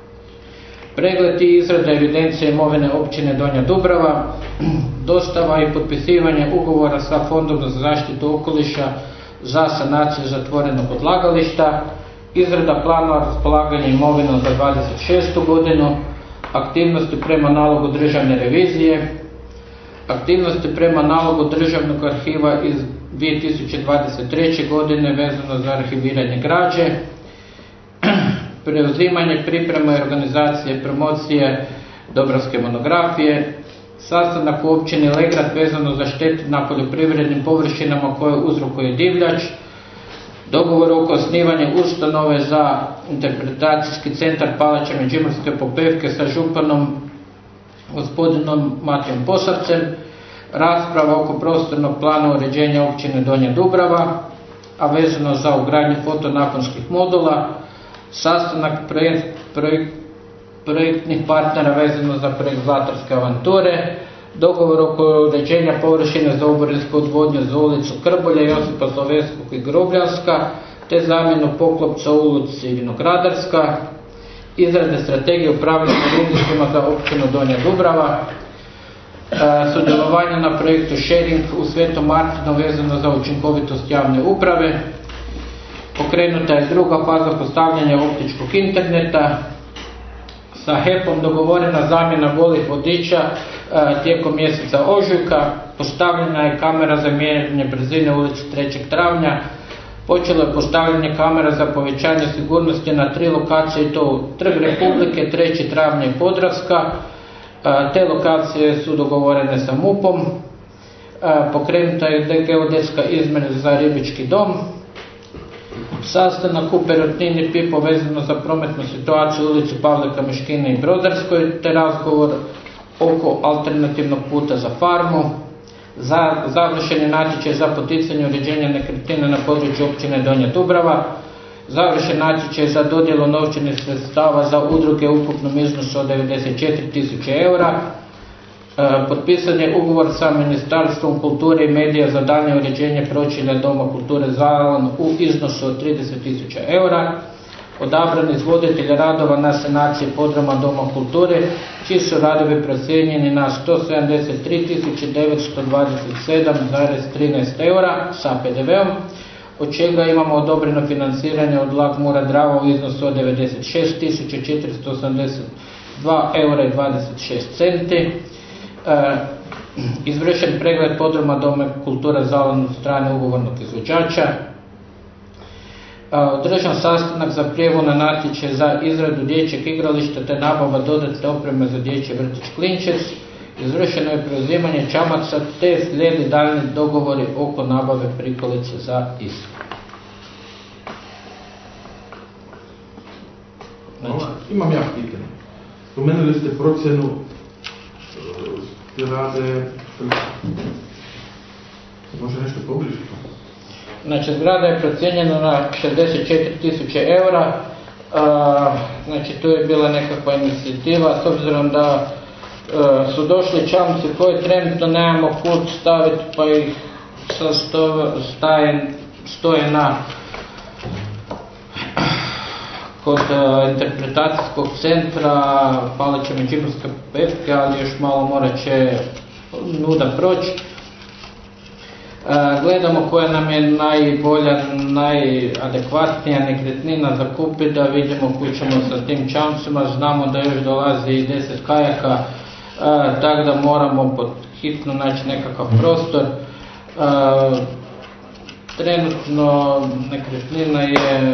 pregled i izrada evidencije imovine općine Donja Dubrava, dostava i potpisivanje ugovora sa Fondom za zaštitu okoliša za sanaciju zatvorenog odlagališta, izrada planova raspolaganja imovinom za dvadeset šestu godinu, aktivnosti prema nalogu državne revizije, aktivnosti prema nalogu državnog arhiva iz dvije tisuće dvadeset treće. godine vezano za arhiviranje građe, preuzimanje, priprema i organizacije promocije Dobrovske monografije, sastanak u općini Legrad vezano za štetu na poljoprivrednim površinama koje uzrokuje divljač, dogovor oko osnivanja ustanove za interpretacijski centar Palača Međimurske popevke sa županom gospodinom Matijom Posavcem, rasprava oko prostornog plana uređenja općine Donja Dubrava, a vezano za ugradnju fotonaponskih modula, sastanak projekt, projekt, projektnih partnera vezano za projekt Zlatarske avanture, dogovor oko uređenja površine za oborinsku odvodnju za ulicu Krbolja, Josipa Slovenskog i Grobljanska, te zamjenu poklopca u ulici Vinogradarska, izrade strategije upravljanja rizicima za općinu Donja Dubrava, sudjelovanje na projektu Sharing u Svetom Martinu vezano za učinkovitost javne uprave, pokrenuta je druga faza postavljanja optičkog interneta, sa H E P-om dogovorena zamjena golih vodiča tijekom mjeseca ožujka, postavljena je kamera za mjerenje brzine u ulici trećeg travnja, počelo je postavljanje kamera za povećanje sigurnosti na tri lokacije, i to Trg Republike, treći travnja i Podravska. Te lokacije su dogovorene sa M U P-om, pokrenuta je geodetska izmjena za Ribički dom, sastanak u Perutnini Pipo vezano za prometnu situaciju u ulici Pavlika Miškine i Brodarskoj, te razgovor oko alternativnog puta za farmu, za završeni natječaj za poticanje uređenja nekretnina na području općine Donja Dubrava, završen natječaj za dodjelu novčanih sredstava za udruge u ukupnom iznosu od devedeset četiri tisuće eura, potpisan je ugovor sa Ministarstvom kulture i medija za daljnje uređenje pročelja Doma kulture Zalan u iznosu od trideset tisuća eura, odabran izvoditelj radova na sanaciji podruma Doma kulture, čiji su radovi procijenjeni na sto sedamdeset tri tisuće devetsto dvadeset sedam zarez trinaest eura sa P D V-om, od čega imamo odobreno financiranje od Lagmura Drava u iznosu od devedeset šest tisuća četiristo osamdeset dva eura i dvadeset šest centi. E, izvršen pregled podruma Doma kulture Zalan od strane ugovornog izvođača. Održan sastanak za prijavu na natječaj za izradu dječjeg igrališta te nabava dodatne opreme za dječji vrtić Klinčec. Izvršeno je preuzimanje čamaca te slijedi daljnji dogovori oko nabave prikolice za isto. Znači, imam ja pitanje. Spomenuli ste procjenu zgrade, može nešto pobliže? Znači, zgrada je procijenjena na šezdeset četiri tisuće eura, a, znači tu je bila nekakva inicijativa, s obzirom da a, su došli čamci koji trenutno nemamo kud staviti, pa ih staje, stoje na kod a, interpretacijskog centra Palače Međimurske pepke, ali još malo morat će nuda proći. Gledamo koja nam je najbolja, najadekvatnija nekretnina za kupiti, da vidimo kući ćemo sa tim čamcima. Znamo da još dolazi i deset kajaka, tako da moramo pod hitno naći nekakav prostor. Trenutno nekretnina je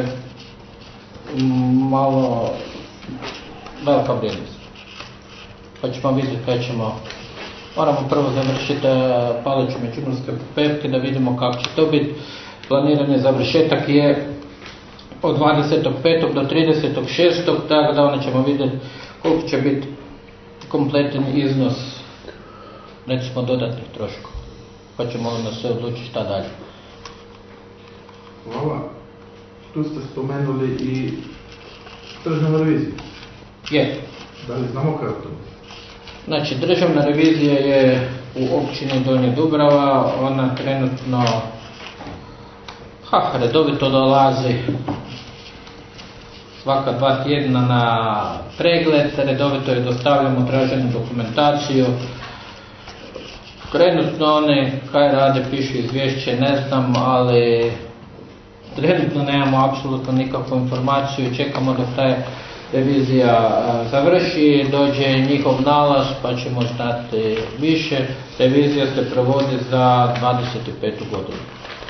malo velika vrijednost, pa ćemo vidjeti kada ćemo. Moramo prvo završiti Palaču Međimurske pepke da vidimo kako će to biti. Planirani završetak je od dvadesetog petog do tridesetog šestog tako da onda ćemo vidjeti koliko će biti kompletan iznos, recimo, dodatnih troškova. Pa ćemo onda se odlučiti šta dalje. Hvala. Tu ste spomenuli i državnu reviziju. Je. Da li znamo kako to? Znači, državna revizija je u općini Donja Dubrava, ona trenutno ha, redovito dolazi svaka dva tjedna na pregled, redovito je dostavljamo traženu dokumentaciju. Trenutno one kaj rade, pišu izvješće, ne znam, ali trenutno nemamo apsolutno nikakvu informaciju, čekamo dok taj revizija završi, dođe njihov nalaz pa ćemo znati više. Revizija se provodi za dvadeset petu godinu.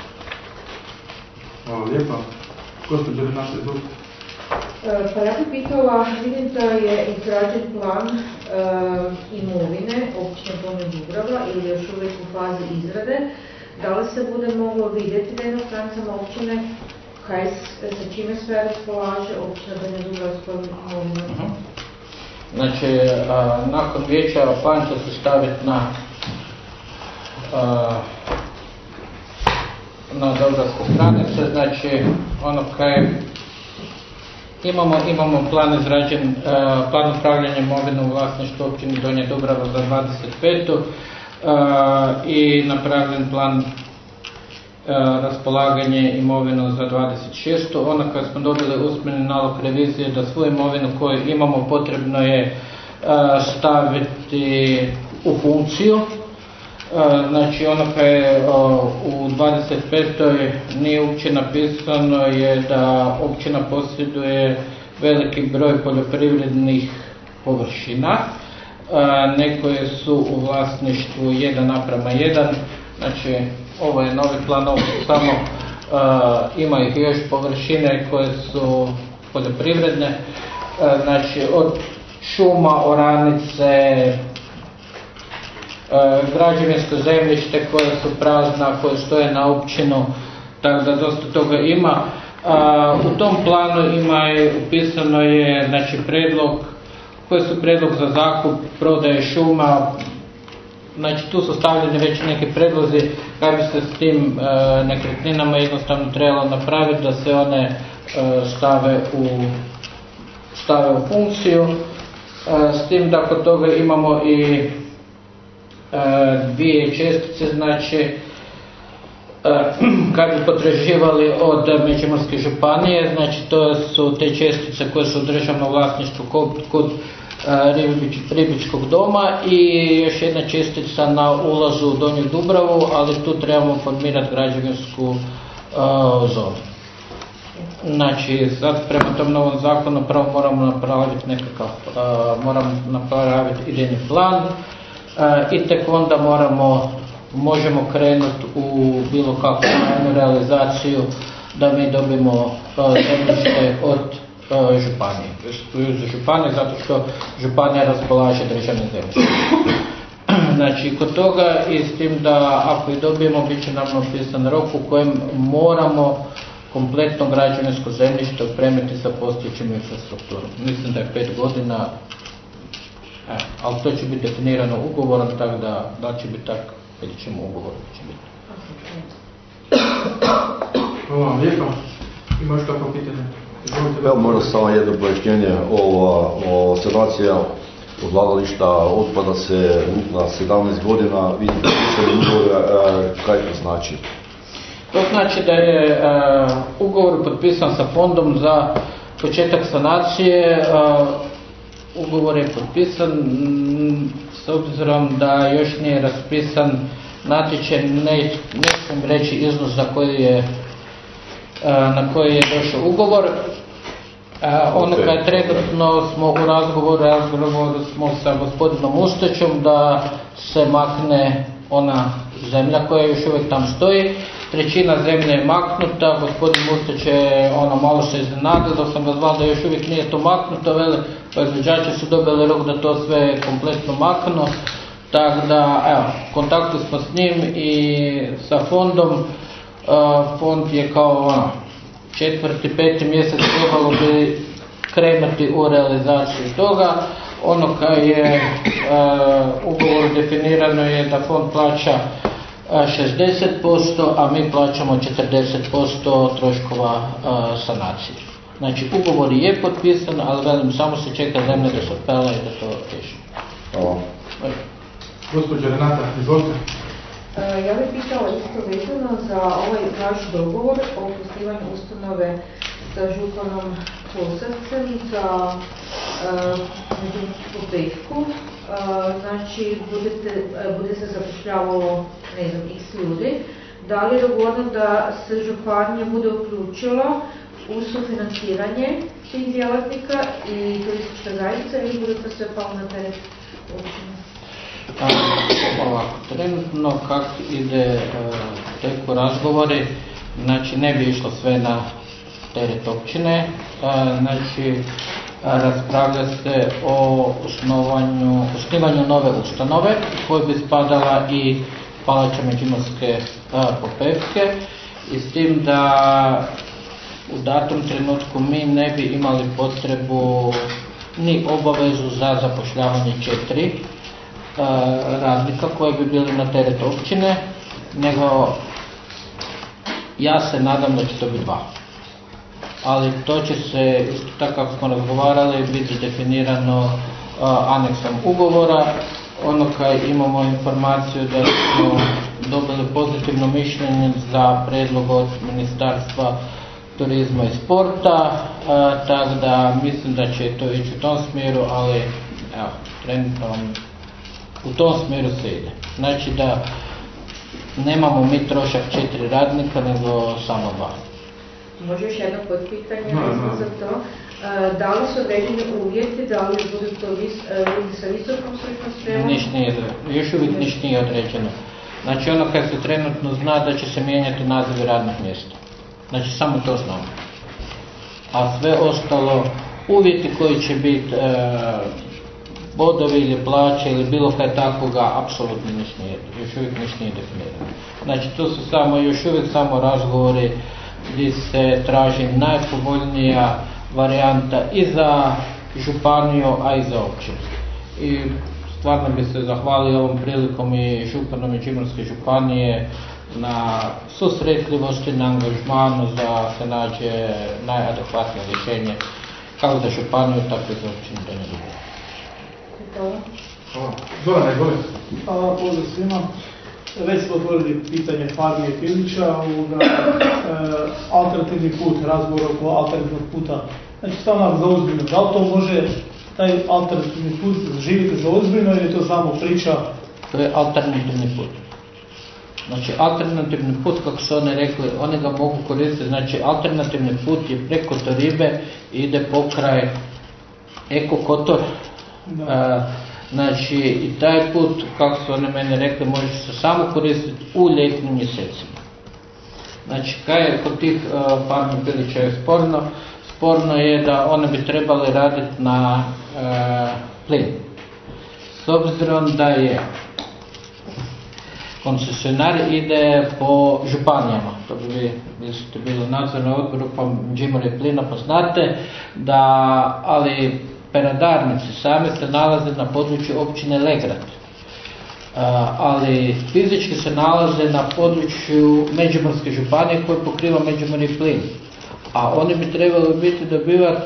Hvala lijepa. Gospođo naše dok. Pa ja bih pitala, vidim da je izrađen plan e, imovine općine Donja Dubrava ili još uvijek u fazi izrade. Da li se bude moglo vidjeti na jednostranicama općine kaj, sa čime sve raspolaže općina Donja Dubrava s kojom imovinom? Uh-huh. Znači, a, nakon vijeća plan će se staviti na a, na Dubravske stranice, znači ono kaj imamo, imamo plan izrađen, a, plan upravljanja imovinom u vlasništvu općine Donja Dubrava za dvadeset petu a, i napravljen plan raspolaganje imovinom za dvadeset šestu. Ono kad smo dobili usmeni nalog revizije da svu imovinu koju imamo potrebno je staviti u funkciju. Znači ono kad je u dvadeset petoj nije uopće napisano je da općina posjeduje veliki broj poljoprivrednih površina. Nekoje su u vlasništvu jedan naprama jedan, znači ovo je novi plan, ovo samo uh, ima ih još površine koje su poljoprivredne, uh, znači od šuma, oranice, uh, građevinsko zemljište koje su prazna, koje stoje na općinu, tako da dosta toga ima. Uh, u tom planu ima je, upisano je znači predlog, koji su predlog za zakup, prodaje šuma. Znači tu su stavljeni već neki predlozi kako bi se s tim e, nekretninama jednostavno trebalo napraviti da se one e, stave, u, stave u funkciju. E, s tim da kod toga imamo i e, dvije čestice, znači e, kad bi potraživali od Međimurske županije, znači to su te čestice koje su u državnom vlasništvu kod, kod Ribič, Ribičkog doma i još jedna čestica na ulazu u Donju Dubravu, ali tu trebamo formirati građevinsku uh, zonu. Znači, sad prema tom novom zakonu prvo moramo napraviti nekakav, uh, moramo napraviti idejni plan uh, i tek onda moramo, možemo krenuti u bilo kakvu realizaciju da mi dobimo uh, zemljište od uh, županije. Županije zato što županija raspolaže državnim zemljištem. Znači, kod toga i s tim da ako i dobijemo, bit će nam napisan rok u kojem moramo kompletno građevinsko zemljište opremiti sa postojećim infrastrukturom. Mislim da je pet godina, e, ali to će biti definirano ugovorom, tako da, da će biti tako, vidjet ćemo ugovor, će biti. Hvala vam lijepo. Ima još kako pitanje? Evo možda samo jedno pojašnjenje, ova, ova sanacija odlagališta otpada se na sedamnaest godina, vidite da piše ugovor, kaj to znači? To znači da je uh, ugovor potpisan sa fondom za početak sanacije. Uh, ugovor je potpisan m, s obzirom da još nije raspisan natječaj, ne, nećem reći iznos za koji je, uh, na koji je došao ugovor. Uh, ono okay. Kad trenutno smo u razgovoru, razgovoru smo sa gospodinom Ustaćom da se makne ona zemlja koja još uvijek tam stoji. Trećina zemlje je maknuta, gospodin Mustać je ono malo se iznenadio, da sam ga zvao da još uvijek nije to maknuto, vele, pa izvođači su dobili rok da to sve kompletno maknu, tako da, evo, kontaktu smo s njim i sa fondom, uh, fond je kao ono, četvrti, peti mjesec trebalo bi krenuti u realizaciju toga. Ono kad je uh, ugovor definirano je da fond plaća šezdeset posto, a mi plaćamo četrdeset posto troškova uh, sanacije. Znači, ugovor je potpisan, ali velim, samo se čeka zemlja da se odpela i da to riješi. Hvala. Gospođa Renata, izvolite. Uh, ja bih pitala isto vezano za ovaj vaš dogovor o osnivanju ustanove sa županom Posavcem za uh, Međimursku petku. Uh, znači, budete, uh, bude se zapošljavalo, ne znam, x ljudi. Da li je dogovoreno da se županija bude uključila u sufinanciranje tih djelatnika i turistička zajednica ili bude to sve palo na teret općine? Ovako, trenutno kako ide uh, teku razgovori, znači ne bi išlo sve na teret općine, uh, znači raspravlja se o osnovanju, osnivanju nove ustanove koje bi spadala i Palača Međimurske Popevke i s tim da u datom trenutku mi ne bi imali potrebu ni obavezu za zapošljavanje četiri uh, radnika koji bi bili na teret općine, nego ja se nadam da će to biti dva. Ali to će se, isto tako kako smo razgovarali, biti definirano uh, aneksom ugovora. Ono kad imamo informaciju da smo dobili pozitivno mišljenje za predlog od Ministarstva turizma i sporta, uh, tako da mislim da će to ići u tom smjeru, ali evo, trenutno u tom smjeru se ide. Znači da nemamo mi trošak četiri radnika, nego samo dva. Može još jedno potpitanje no, no. za to. E, da li su određeni uvjeti, da li budu to vis, ljudi sa visokom stručnom spremom? Niš nije, još uvijek niš nije određeno. Znači ono kad se trenutno zna da će se mijenjati nazivi radnih mjesta. Znači samo to znamo. A sve ostalo, uvjeti koji će biti e, bodovi ili plaće ili bilo kaj takvoga, apsolutno niš nije, još uvijek niš nije definirano. Znači to su samo, još uvijek samo razgovori gdje se traži najpovoljnija varijanta i za županiju, a i za općinu. I stvarno bi se zahvalio ovom prilikom i županom Međimurske županije na susretljivosti, na angažmanu da se nađe najadekvatnije rješenje kako za županiju, tako i za općinu Donja Dubrava. Hvala. Zoran, izvolite. Hvala, pozdrav svima. već smo otvorili pitanje farmi i Pilića, ovoga, e, alternativni put, razgovor oko alternativnog puta. Znači, stvarno za ozbiljno. Da li to može taj alternativni put živjeti za ozbiljno ili je to samo priča? To je alternativni put. Znači, alternativni put, kako su oni rekli, oni ga mogu koristiti. Znači, alternativni put je preko Toribe i ide pokraj Eko Kotor. E, znači, i taj put, kako su oni meni rekli, može se samo koristiti u ljetnim mjesecima. Znači, kaj je kod tih uh, farmi Pilića je sporno? Sporno je da one bi trebali raditi na uh, plin. S obzirom da je koncesionar ide po županijama, to bi vi, vi ste bili u nadzornom odboru, pa Međimurje plina poznate, da, ali peradarnici sami se nalaze na području općine Legrad. Uh, ali fizički se nalaze na području Međimurske županije koje pokriva Međimurje plin. A oni bi trebali biti dobivati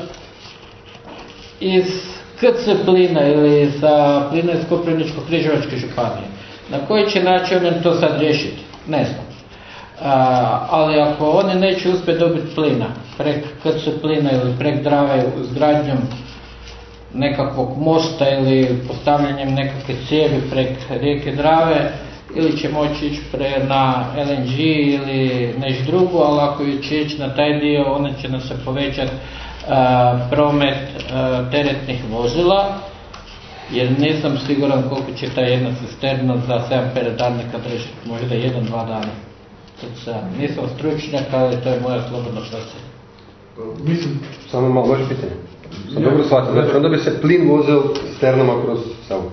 iz K C plina ili sa plina iz Koprivničko-križevačke županije. Na koji će način oni to sad riješiti? Ne znam. A, ali ako oni neće uspjeti dobiti plina prek K C plina ili prek Drave izgradnjom nekakvog mosta ili postavljanjem nekakve cijevi prek rijeke Drave, ili će moći ići pre na L N G ili nešto drugo, ali ako će ići na taj dio, onda će nam se povećati a, promet a, teretnih vozila, jer nisam siguran koliko će ta jedna cisterna za sedam peradarnika držati, možda jedan, dva dana. Sad, nisam stručnjak, ali to je moja slobodna procjena. Mislim, samo malo vaše pitanje. Sam dobro shvatio, znači onda bi se plin vozio cisternama kroz Savu.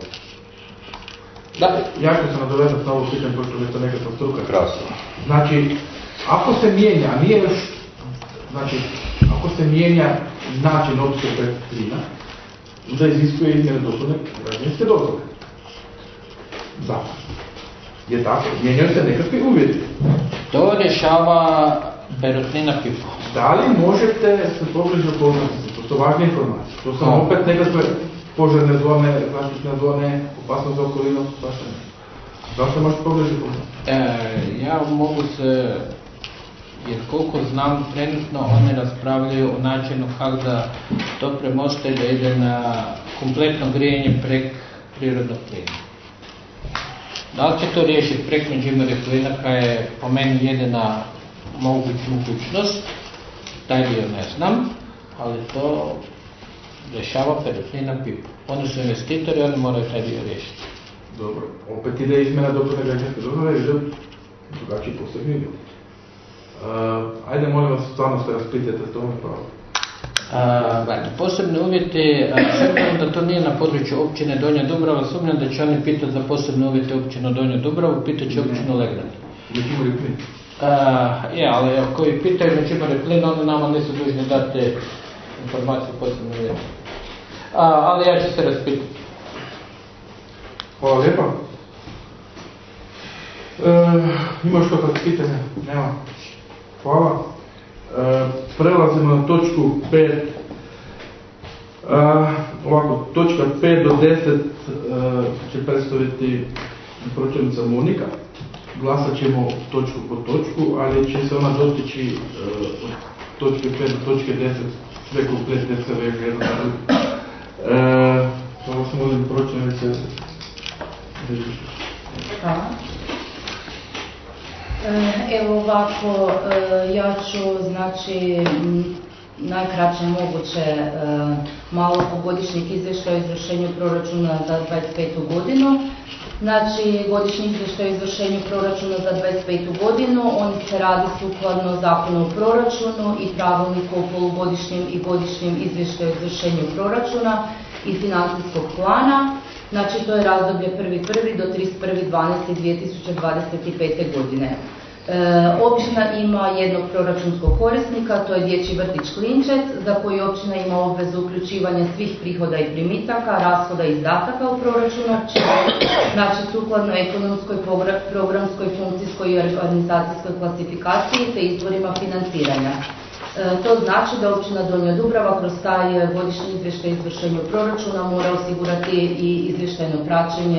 Da, ja ću se nadovezati na ovo pitanje, pošto je to nekakva struka. Krasno. Znači, ako se mijenja, nije još, znači, ako se mijenja način opskrbe plina, da iziskuje izmjene dopune građevinske dozvole. Da. Je tako, mijenjaju se nekakvi uvjeti. To rješava Perutnina Pipo. Da li možete se pobliže upoznati? To su važne informacije. To sam opet nekakve požarne zone, zaštitne zone, opasnost za okolinu, baš ne. Da li se možete pobliže upoznati? E, ja mogu se, jer koliko znam, trenutno oni raspravljaju o načinu kako da to premoste da ide na kompletno grijenje prek prirodnog plina. Da li će to riješiti prek Međimurje plina, koja je po meni jedina moguća mogućnost, taj dio ne znam, ali to rješava Perutnina Pipo. Oni su investitori, oni moraju taj dio riješiti. Dobro, opet ide izmjena dopune građevinske dozvole i drugačiji posebni dio. Uh, ajde, molim vas, stvarno se raspitajte s tome pravo. Uh, posebne uvjete, sumnjam da to nije na području općine Donja Dubrava, sumnjam da će oni pitati za posebne uvjete općinu Donja Dubravu, pitat će općinu Legrad. Međimurje plin. Uh, je, ali ako i pitaju Međimurje plin, onda nama nisu dužni dati informaciju posebne uvjete. Uh, ali ja ću se raspitati. Hvala lijepa. E, imaš kakva pitanja? Nema. Hvala. E, prelazimo na točku pet. E, ovako, točka pet do deset e, će predstaviti pročelnica Monika. Glasat ćemo točku po točku, ali će se ona dostići e, od točke pet do točke deset, sve kompletne se veže jedno na drugo. E, Ovo smo molim pročelnice. Hvala. Evo ovako, ja ću, znači, najkraće moguće malo po godišnjeg izvještaja o izvršenju proračuna za dvadeset petu godinu. Znači, godišnji izvještaj o izvršenju proračuna za dvadeset petu godinu, on se radi sukladno Zakonu o proračunu i Pravilniku o polugodišnjem i godišnjem izvještaju o izvršenju proračuna i financijskog plana. Znači, to je razdoblje prvi prvi do trideset prvi dvanaesti dvije tisuće dvadeset pete. godine. E, općina ima jednog proračunskog korisnika, to je Dječji vrtić Klinčec, za koji općina ima obvezu uključivanja svih prihoda i primitaka, rashoda i izdataka u proračun općine, znači sukladno ekonomskoj, programskoj, funkcijskoj i organizacijskoj klasifikaciji te izvorima financiranja. To znači da općina Donja Dubrava kroz taj godišnji izvještaj o izvršenju proračuna mora osigurati i izvještajno praćenje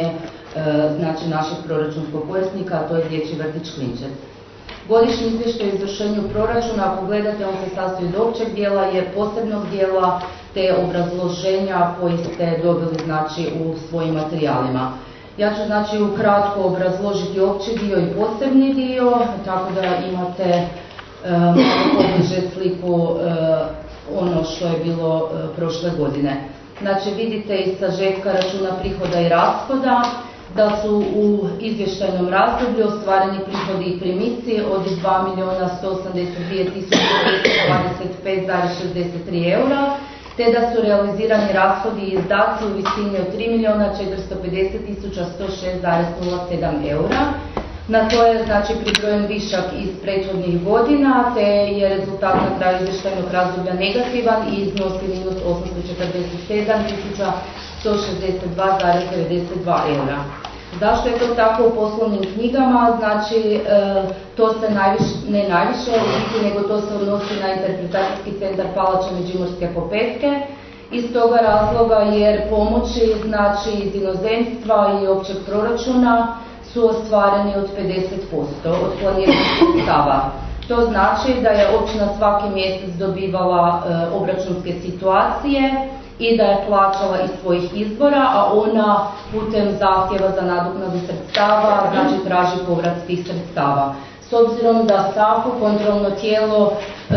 znači našeg proračunskog korisnika, a to je dječji vrtić Klinčec. Godišnji izvještaj o izvršenju proračuna, ako gledate, on se sastoji od općeg dijela, je posebnog dijela te obrazloženja koji ste dobili znači u svojim materijalima. Ja ću znači ukratko obrazložiti opći dio i posebni dio, tako da imate e, malo pobliže sliku e, ono što je bilo e, prošle godine. Znači vidite iz sažetka računa prihoda i rashoda da su u izvještajnom razdoblju ostvareni prihodi i primici od dva milijuna sto osamdeset dvije tisuće dvjesto dvadeset pet zarez šezdeset tri eura, te da su realizirani rashodi i izdaci u visini od tri milijuna četiristo pedeset tisuća sto šest zarez nula sedam eura. Na to je znači pribrojen višak iz prethodnih godina, te je rezultat na kraju izvještajnog razdoblja negativan i iznosi minus osamsto četrdeset sedam tisuća sto šezdeset dva zarez devedeset dva eura. Zašto je to tako u poslovnim knjigama? Znači, e, to se najviš, ne najviše odnosi, nego to se odnosi na interpretacijski centar Palača Međimurske Popevke. Iz toga razloga jer pomoći znači iz inozemstva i općeg proračuna su ostvareni od pedeset posto od planiranih sredstava. To znači da je općina svaki mjesec dobivala e, obračunske situacije i da je plaćala iz svojih izbora, a ona putem zahtjeva za nadoknadu sredstava znači traži povrat tih sredstava. S obzirom da SAFU, kontrolno tijelo, e,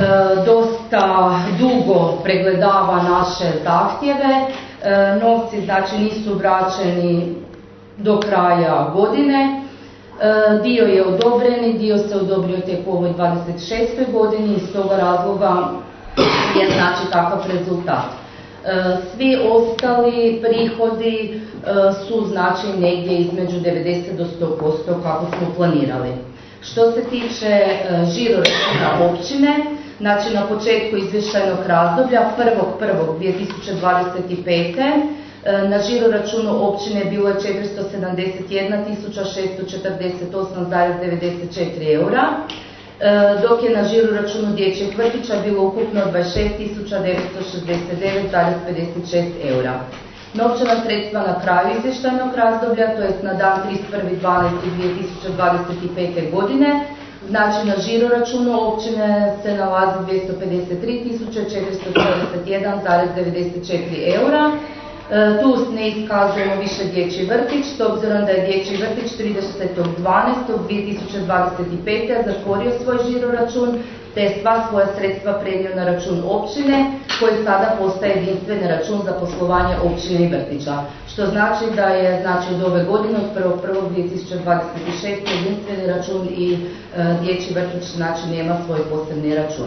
dosta dugo pregledava naše zahtjeve, e, novci znači nisu vraćeni do kraja godine. E, dio je odobren, dio se odobrio tek u ovoj dvadeset šestoj godini, iz toga razloga je znači takav rezultat. E, svi ostali prihodi e, su znači negdje između devedeset do sto posto kako smo planirali. Što se tiče e, žiro računa općine, znači na početku izvještajnog razdoblja prvog prvog dvije tisuće dvadeset pete. Na žiro računu općine bilo je četiristo sedamdeset jedna tisuća šesto četrdeset osam zarez devedeset četiri eura, dok je na žiro računu dječjeg vrtića bilo ukupno dvadeset šest tisuća devetsto šezdeset devet zarez pedeset šest eura. Novčana sredstva na kraju izvještajnog razdoblja, to jest na dan trideset prvi dvanaesti dvije tisuće dvadeset pete. godine, znači na žiro računu općine se nalazi dvjesto pedeset tri tisuće četiristo četrdeset jedan zarez devedeset četiri eura. E, tu ne iskazujemo više dječji vrtić, s obzirom da je dječji vrtić tridesetog dvanaestog dvije tisuće dvadeset pete. zatvorio svoj žiro račun, te je sva svoja sredstva prenio na račun općine, koji sada postaje jedinstveni račun za poslovanje općine i vrtića. Što znači da je znači, od ove godine, od prvog prvog dvije tisuće dvadeset šeste. jedinstveni račun i e, dječji vrtić znači, nema svoj posebni račun.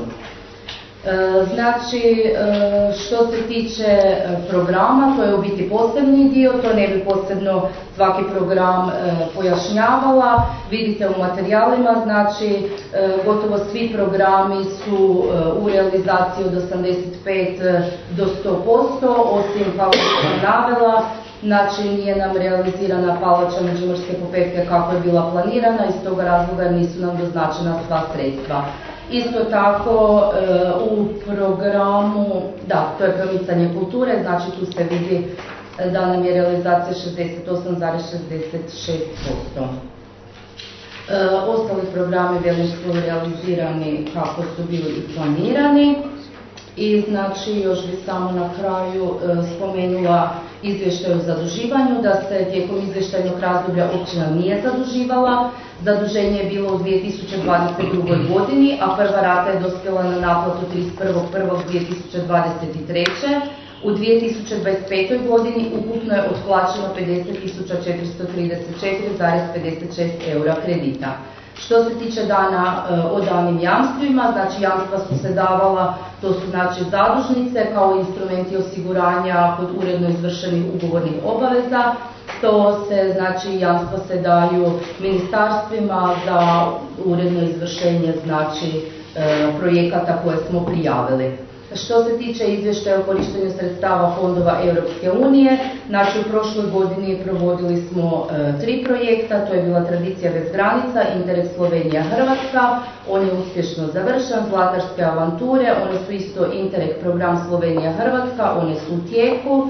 Znači, što se tiče programa, to je u biti posebni dio, to ne bi posebno svaki program pojašnjavala. Vidite u materijalima, znači, gotovo svi programi su u realizaciji od osamdeset pet do sto posto, osim kao što sam navela, znači nije nam realizirana Palača Međimurske Popevke kako je bila planirana, iz toga razloga nisu nam doznačena sva sredstva. Isto tako u programu, da, to je promicanje kulture, znači tu se vidi da nam je realizacija šezdeset osam zarez šezdeset šest posto. Ostali programi velim su realizirani kako su bili i planirani. I znači još bi samo na kraju e, spomenula izvještaj o zaduživanju, da se tijekom izvještajnog razdoblja općina nije zaduživala. Zaduženje je bilo u dvije tisuće dvadeset drugoj. godini, a prva rata je dospjela na naplatu trideset prvog prvog dvije tisuće dvadeset treće. U dvije tisuće dvadeset petoj. godini ukupno je otplaćeno pedeset tisuća četiristo trideset četiri zarez pedeset šest eura kredita. Što se tiče dana e, o danim jamstvima, znači jamstva su se davala, to su znači zadužnice kao instrumenti osiguranja kod uredno izvršenih ugovornih obaveza. To se, znači jamstva se daju ministarstvima za uredno izvršenje znači e, projekata koje smo prijavili. Što se tiče izvještaja o korištenju sredstava fondova Europske unije, znači u prošloj godini provodili smo e, tri projekta, to je bila Tradicija bez granica, Interreg Slovenija Hrvatska, on je uspješno završen, Zlatarske avanture, one su isto Interreg program Slovenija Hrvatska, one su u tijeku.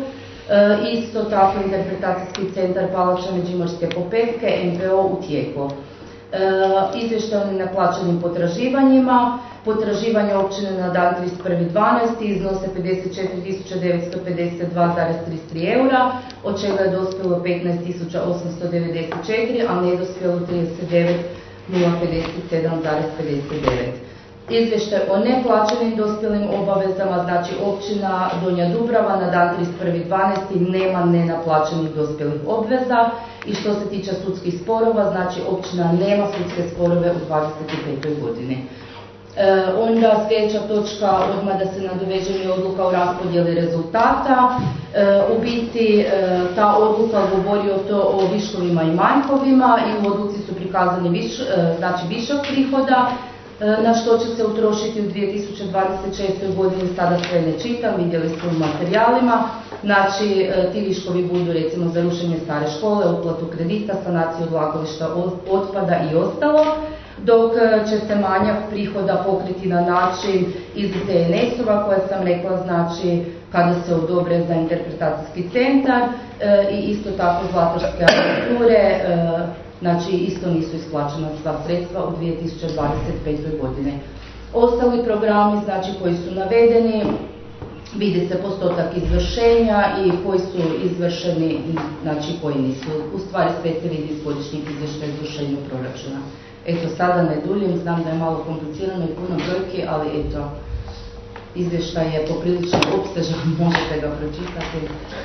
Isto tako Interpretacijski centar Palača Međimurske Popevke, M P O u tijeku. Izvještaj o nenaplaćenim potraživanjima. Potraživanja općine na dan trideset prvi dvanaesti iznose pedeset četiri tisuće devetsto pedeset dva zarez trideset tri eura, od čega je dospjelo petnaest tisuća osamsto devedeset četiri, a nedospjelo trideset devet tisuća pedeset sedam zarez pedeset devet. Izvještaj o neplaćenim dospjelim obavezama, znači općina Donja Dubrava na dan trideset prvi dvanaesti nema nenaplaćenih dospjelih obveza i što se tiče sudskih sporova, znači općina nema sudske sporove u dvadeset petoj godini. E, onda sljedeća točka, odmah da se nadoveže mi odluka o raspodjeli rezultata. E, u biti e, ta odluka govori o, to, o viškovima i manjkovima i u odluci su prikazani viš, e, znači višak prihoda, na što će se utrošiti u dvije tisuće dvadeset šestoj godini, sada sve ne čitam, vidjeli ste u materijalima. Znači, ti viškovi budu recimo za rušenje stare škole, uplatu kredita, sanaciju odlagališta otpada i ostalo, dok će se manjak prihoda pokriti na način iz T N S-ova koje sam rekla, znači kada se odobre za interpretacijski centar i isto tako zlatarske agenture. Znači, isto nisu isplaćena sva sredstva u dvije tisuće dvadeset petoj godini. Ostali programi, znači, koji su navedeni, vidi se postotak izvršenja i koji su izvršeni, znači, koji nisu. U stvari, sve se vidi iz godišnjeg izvještaja izvršenja proračuna. Eto, sada ne duljim, znam da je malo komplicirano i puno brojki, ali eto, izvještaj je poprilično opsežan, možete ga pročitati.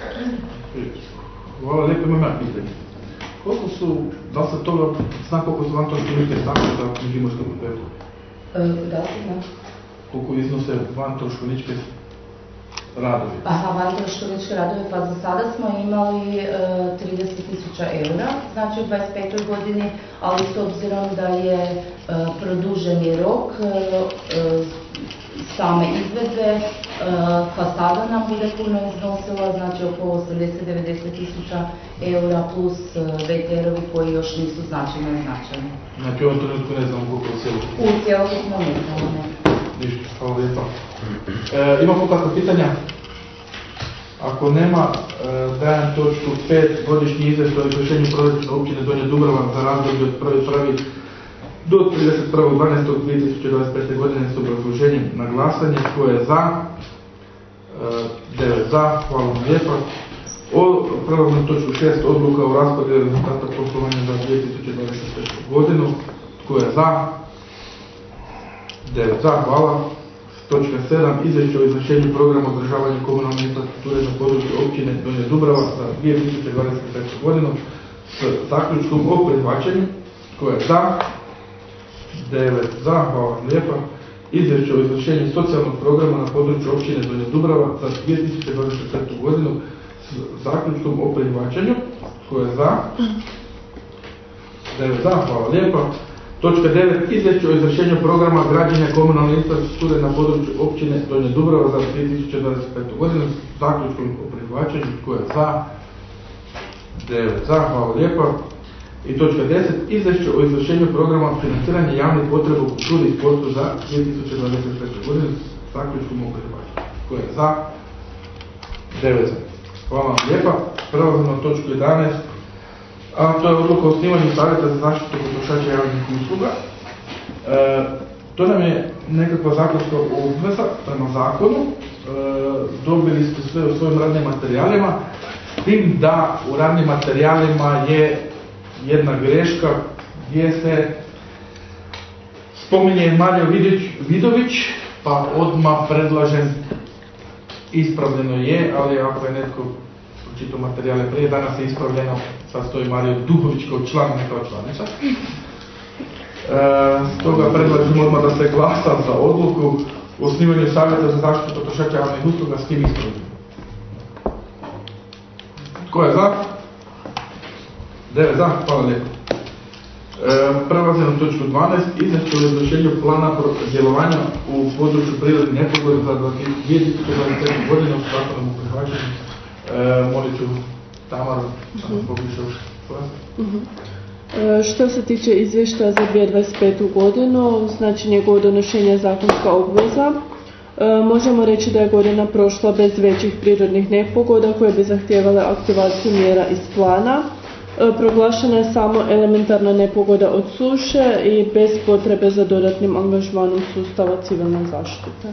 Hvala lijepo, imam ja pitanje. Koliko su, da li se toga zna koliko su vantroškovničke stavke za Međimursku Popevku? Da, znam. Koliko iznose vantroškovničke radovi? Aha, vantroškovničke radovi, pa za sada smo imali e, trideset tisuća eura, znači u dvadeset petoj godini, ali s obzirom da je e, produženi rok e, e, same izvedbe, e, fasada nam bude puno iznosila, znači oko osamdeset do devedeset tisuća eura plus V T R-ovi koji još nisu značajno značajni. Znači u ovom trenutku ne znamo koliko je cijelokupno? U cijelokupno ne znamo, ne. Ništa, hvala lijepa. E, imamo kakva pitanja? Ako nema, e, dajem točku pet, godišnji izvještaj o izvršenju proračuna općine Donja Dubrava za razdoblje od prvog prvog do trideset prvog dvanaestog dvije tisuće dvadeset pete godine s obrazloženjem na glasanje. Tko je za? E, devet za, hvala vam lijepa. Prelazimo na točku šest, odluka o raspodjeli rezultata poslovanja za dvije tisuće dvadeset petu godinu. Tko je za? devet za, hvala. Točka sedam, izvješće o izvršenju programa održavanja komunalne infrastrukture na području općine Donja Dubrava za dvije tisuće dvadeset petu godinu s zaključkom o prihvaćanju. Tko je za? devet za, hvala lijepa. Izvješće o izvršenju socijalnog programa na području općine Donja Dubrava za dvije tisuće dvadeset petu godinu s zaključkom o prihvaćanju. Tko je za? devet za, hvala lijepa. Točka devet. Izvješće o izvršenju programa građenja komunalne infrastrukture na području općine Donja Dubrava za dvije tisuće dvadeset petu godinu s zaključkom o prihvaćanju. Tko je za? devet za, hvala lijepa. I točka deset. Izvješće o izvršenju programa financiranja javnih potreba u kulturi i sportu za dvije tisuće dvadeset petu godinu s zaključkom o prihvaćanju. Tko je za? devet za. Hvala vam lijepa. Prelazimo na točku jedanaest. A to je odluka o osnivanju savjeta za zaštitu potrošača javnih usluga. E, to nam je nekakva zakonska obveza prema zakonu. E, dobili ste sve u svojim radnim materijalima, s tim da u radnim materijalima je jedna greška gdje se spominje Mario Vidović, pa odmah predlažem, ispravljeno je, ali ako je netko pročitao materijale prije, danas je ispravljeno, sad stoji Mario Duhović kao član, ne kao članica. E, stoga predlažem odmah da se glasa za odluku o osnivanju savjeta za zaštitu potrošača javnih usluga s tim ispravljenim. Tko je za? devet za, hvala lijepo. E, prelazimo na točku dvanaest. Izvješće o izvršenju plana djelovanja u području prirodnih nepogoda za dvije tisuće dvadeset petu godinu s zakonom o prihvaćanju. E, molit ću Tamaru da nam pokuša E, što se tiče izvještaja za dvije tisuće dvadeset petu godinu, znači njegovo donošenje je zakonska obveza. Možemo reći da je godina prošla bez većih prirodnih nepogoda koje bi zahtijevale aktivaciju mjera iz plana. Proglašena je samo elementarna nepogoda od suše i bez potrebe za dodatnim angažmanom sustava civilne zaštite.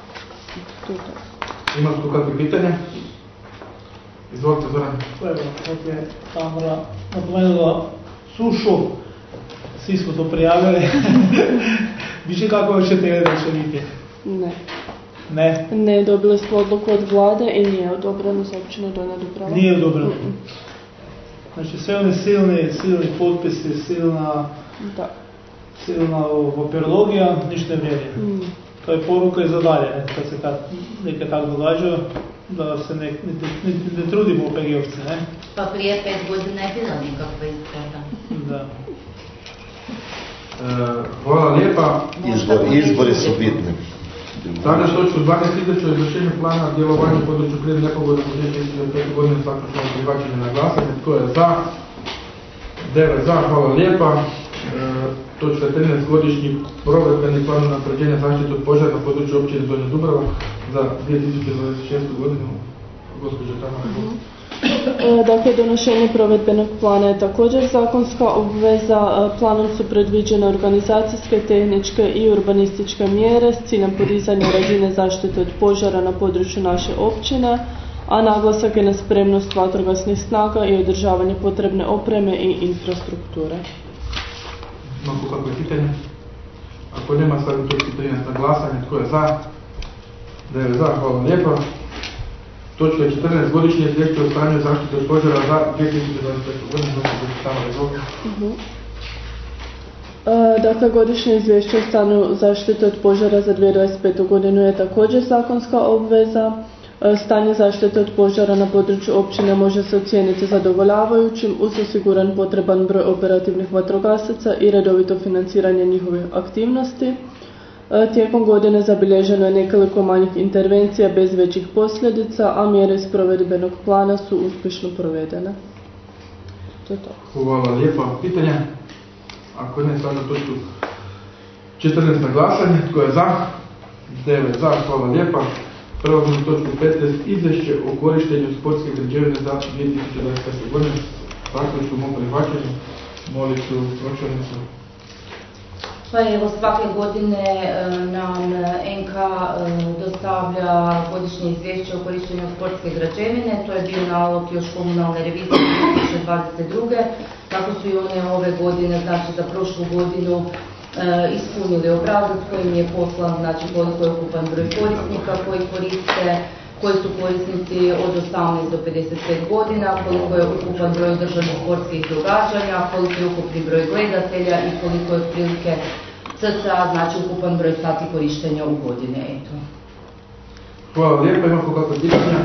Ima li tu kakve pitanja? Izvolite, Zoran. Evo, kako je Tamara napomenula sušu, svi smo to prijavili. Biće kako hoćete ili da će biti? Ne. Ne? Ne, dobili smo odluku od vlade i nije odobreno za općinu Donja Dubrava. Nije odobreno? Znači sve one silne, silni potpisi, silna, da. silna papirologija, ništa ne vrijedi. Mm. To je poruka i za dalje, ne? Kad se tak, nekaj tako događa, da se ne, ne, ne, ne trudimo o P G ovce, ne? Pa prije pet godina je bila nikakva isplata. Da. E, hvala lijepa. Izbori, izbori su bitni. Stavljaš točku dvanaest izvješće o izvršenju plana djelovanja u području prirodne nepogode u dvije tisuće pete. godine zaključno prihvaćanje na glasanje. Tko je za? devet za, hvala lijepa. E, točka trinaest godišnji provedbeni plan unapređenja zaštite od požara na području općine Donja Dubrava za dvije tisuće dvadeset šestu. godinu. Gospođa Tamara. Mm-hmm. Dakle, donošenje provedbenog plana je također zakonska obveza. Planom su predviđene organizacijske, tehničke i urbanističke mjere s ciljem podizanja razine zaštite od požara na području naše općine, a naglasak je na spremnost vatrogasnih snaga i održavanje potrebne opreme i infrastrukture. Imamo kakve pitanje? Ako nema, stavim točku trinaest na glasanje. Tko je za? devet za, hvala lijepa. Točka četrnaest godišnje izvješće o stanju zaštite od požara za dvije tisuće dvadeset petu. godinu. Uh-huh. E, dakle, godišnje izvješće o stanju zaštite od požara za dvije tisuće dvadeset petu. godinu je također zakonska obveza. E, stanje zaštite od požara na području općine može se ocijeniti zadovoljavajućim uz osiguran potreban broj operativnih vatrogasaca i redovito financiranje njihovih aktivnosti. Tijekom godine zabilježeno je nekoliko manjih intervencija bez većih posljedica, a mjere iz provedbenog plana su uspješno provedene. To je to. Hvala lijepa. Pitanja? Ako ne, stavljamo točku četrnaest na glasanje. Tko je za? devet za, hvala lijepa. Prelazimo točku petnaest. Izvješće o korištenju sportske građevine za dvije tisuće dvadeset petu. godinu. Zaključno mom prihvaćanju. Molit ću pročelnicu. Pa evo, svake godine nam N K dostavlja godišnje izvješće o korištenju sportske građevine. To je bio nalog još komunalne revizije dvije tisuće dvadeset druge. Tako su i one ove godine, znači za prošlu godinu, ispunili obrazac kojim je poslan, znači koliko je ukupan broj korisnika koji koriste, koji su korisnici od osamnaest do pedeset pet godina, koliko je ukupan broj održanih sportskih događanja, koliko je ukupni broj gledatelja i koliko je otprilike cca, znači ukupan broj sati korištenja u godine. Eto. Hvala lijepa, ima kakva pitanja?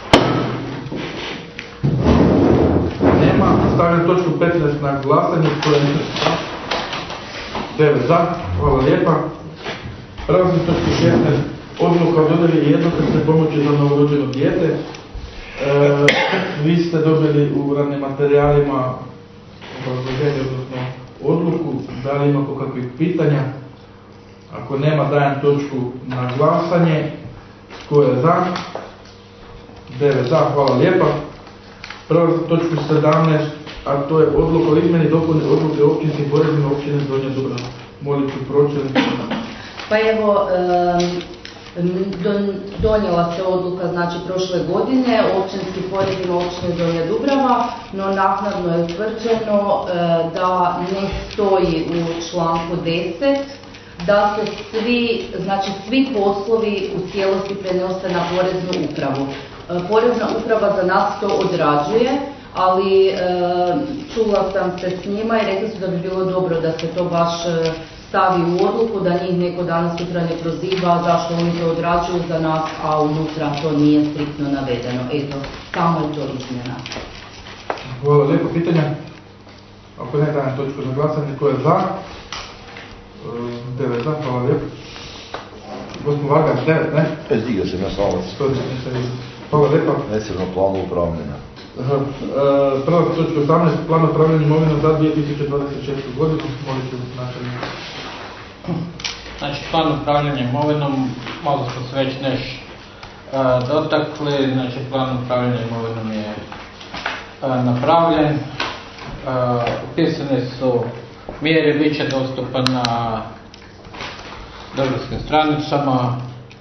Nema, stavljam točku petnaest na glasanje, to je devet za, hvala lijepa. Prelazim točku šesnaest. Odluka o dodjeli jednokratne pomoći za novorođeno dijete. E, vi ste dobili u radnim materijalima obrazloženje, odnosno odluku. Da li ima kakvih pitanja? Ako nema, dajem točku na glasanje. Tko je za? devet za, hvala lijepa. Prelazim točku sedamnaest, a to je odluka o izmjeni dopune odluke o općinskim porezima općine Donja Dubrava. Molim ću pročelnicu. Pa evo, donijela se odluka, znači, prošle godine o općinskim porezima općine Donja Dubrava, no naknadno je utvrđeno da ne stoji u članku deset da se svi, znači svi poslovi u cijelosti prenose na poreznu upravu. Porezna uprava za nas to odrađuje, ali e, čula sam se s njima i rekli su da bi bilo dobro da se to baš stavi u odluku, da njih neko danas sutra ne proziva zašto oni to odrađuju za nas, a unutra to nije striktno navedeno. Eto, samo je to izmjena. Hvala lijepo. Pitanja? Ako ne, dajem točku na glasanje. Ko je za? devet za, hvala lijepo. Gospodin Varga, devet, ne? Bez diga se na salac. Hvala lijepo. Nesebno planu upravljanja. Prva točka osamnaest. Plan upravljanja imovinom za dvije tisuće dvadeset šestu. godinu. Molit ću načelnika. Znači, plan upravljanja imovinom, malo smo se već neš uh, dotakli, znači plan upravljanja imovinom je uh, napravljen, uh, upisane su mjere, bit će dostupan na državskim stranicama.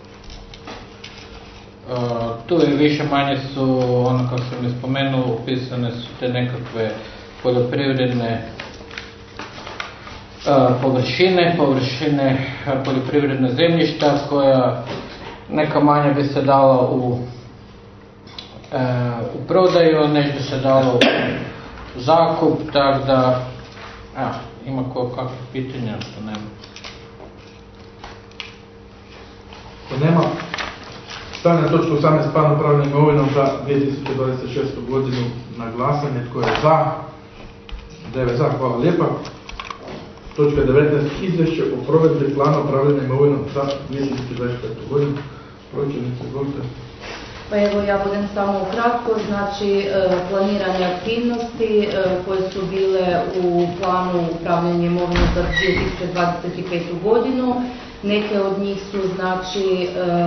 Uh, tu je više manje su, ono kako sam je spomenuo, upisane su te nekakve poljoprivredne uh, površine, površine uh, poljoprivredne zemljišta koja neka manja bi se dala u, uh, u prodaju, nešto se dalo u zakup, tako da ja, ima kakve pitanja što nema. Ako nema, stavljam točku osamnaest plan upravljanja imovinom za dvije tisuće dvadeset šestu godinu na glasanje. Tko je za? devet za, hvala lijepa. Točka devetnaest. Izvješće o provedbi plana upravljanja imovinom za dvije tisuće dvadeset petu godinu. Pročelnice, izvolite. Pa evo, ja budem samo ukratko, znači planirane aktivnosti koje su bile u planu upravljanja imovinom za dvije tisuće dvadeset petu godinu. Neke od njih su znači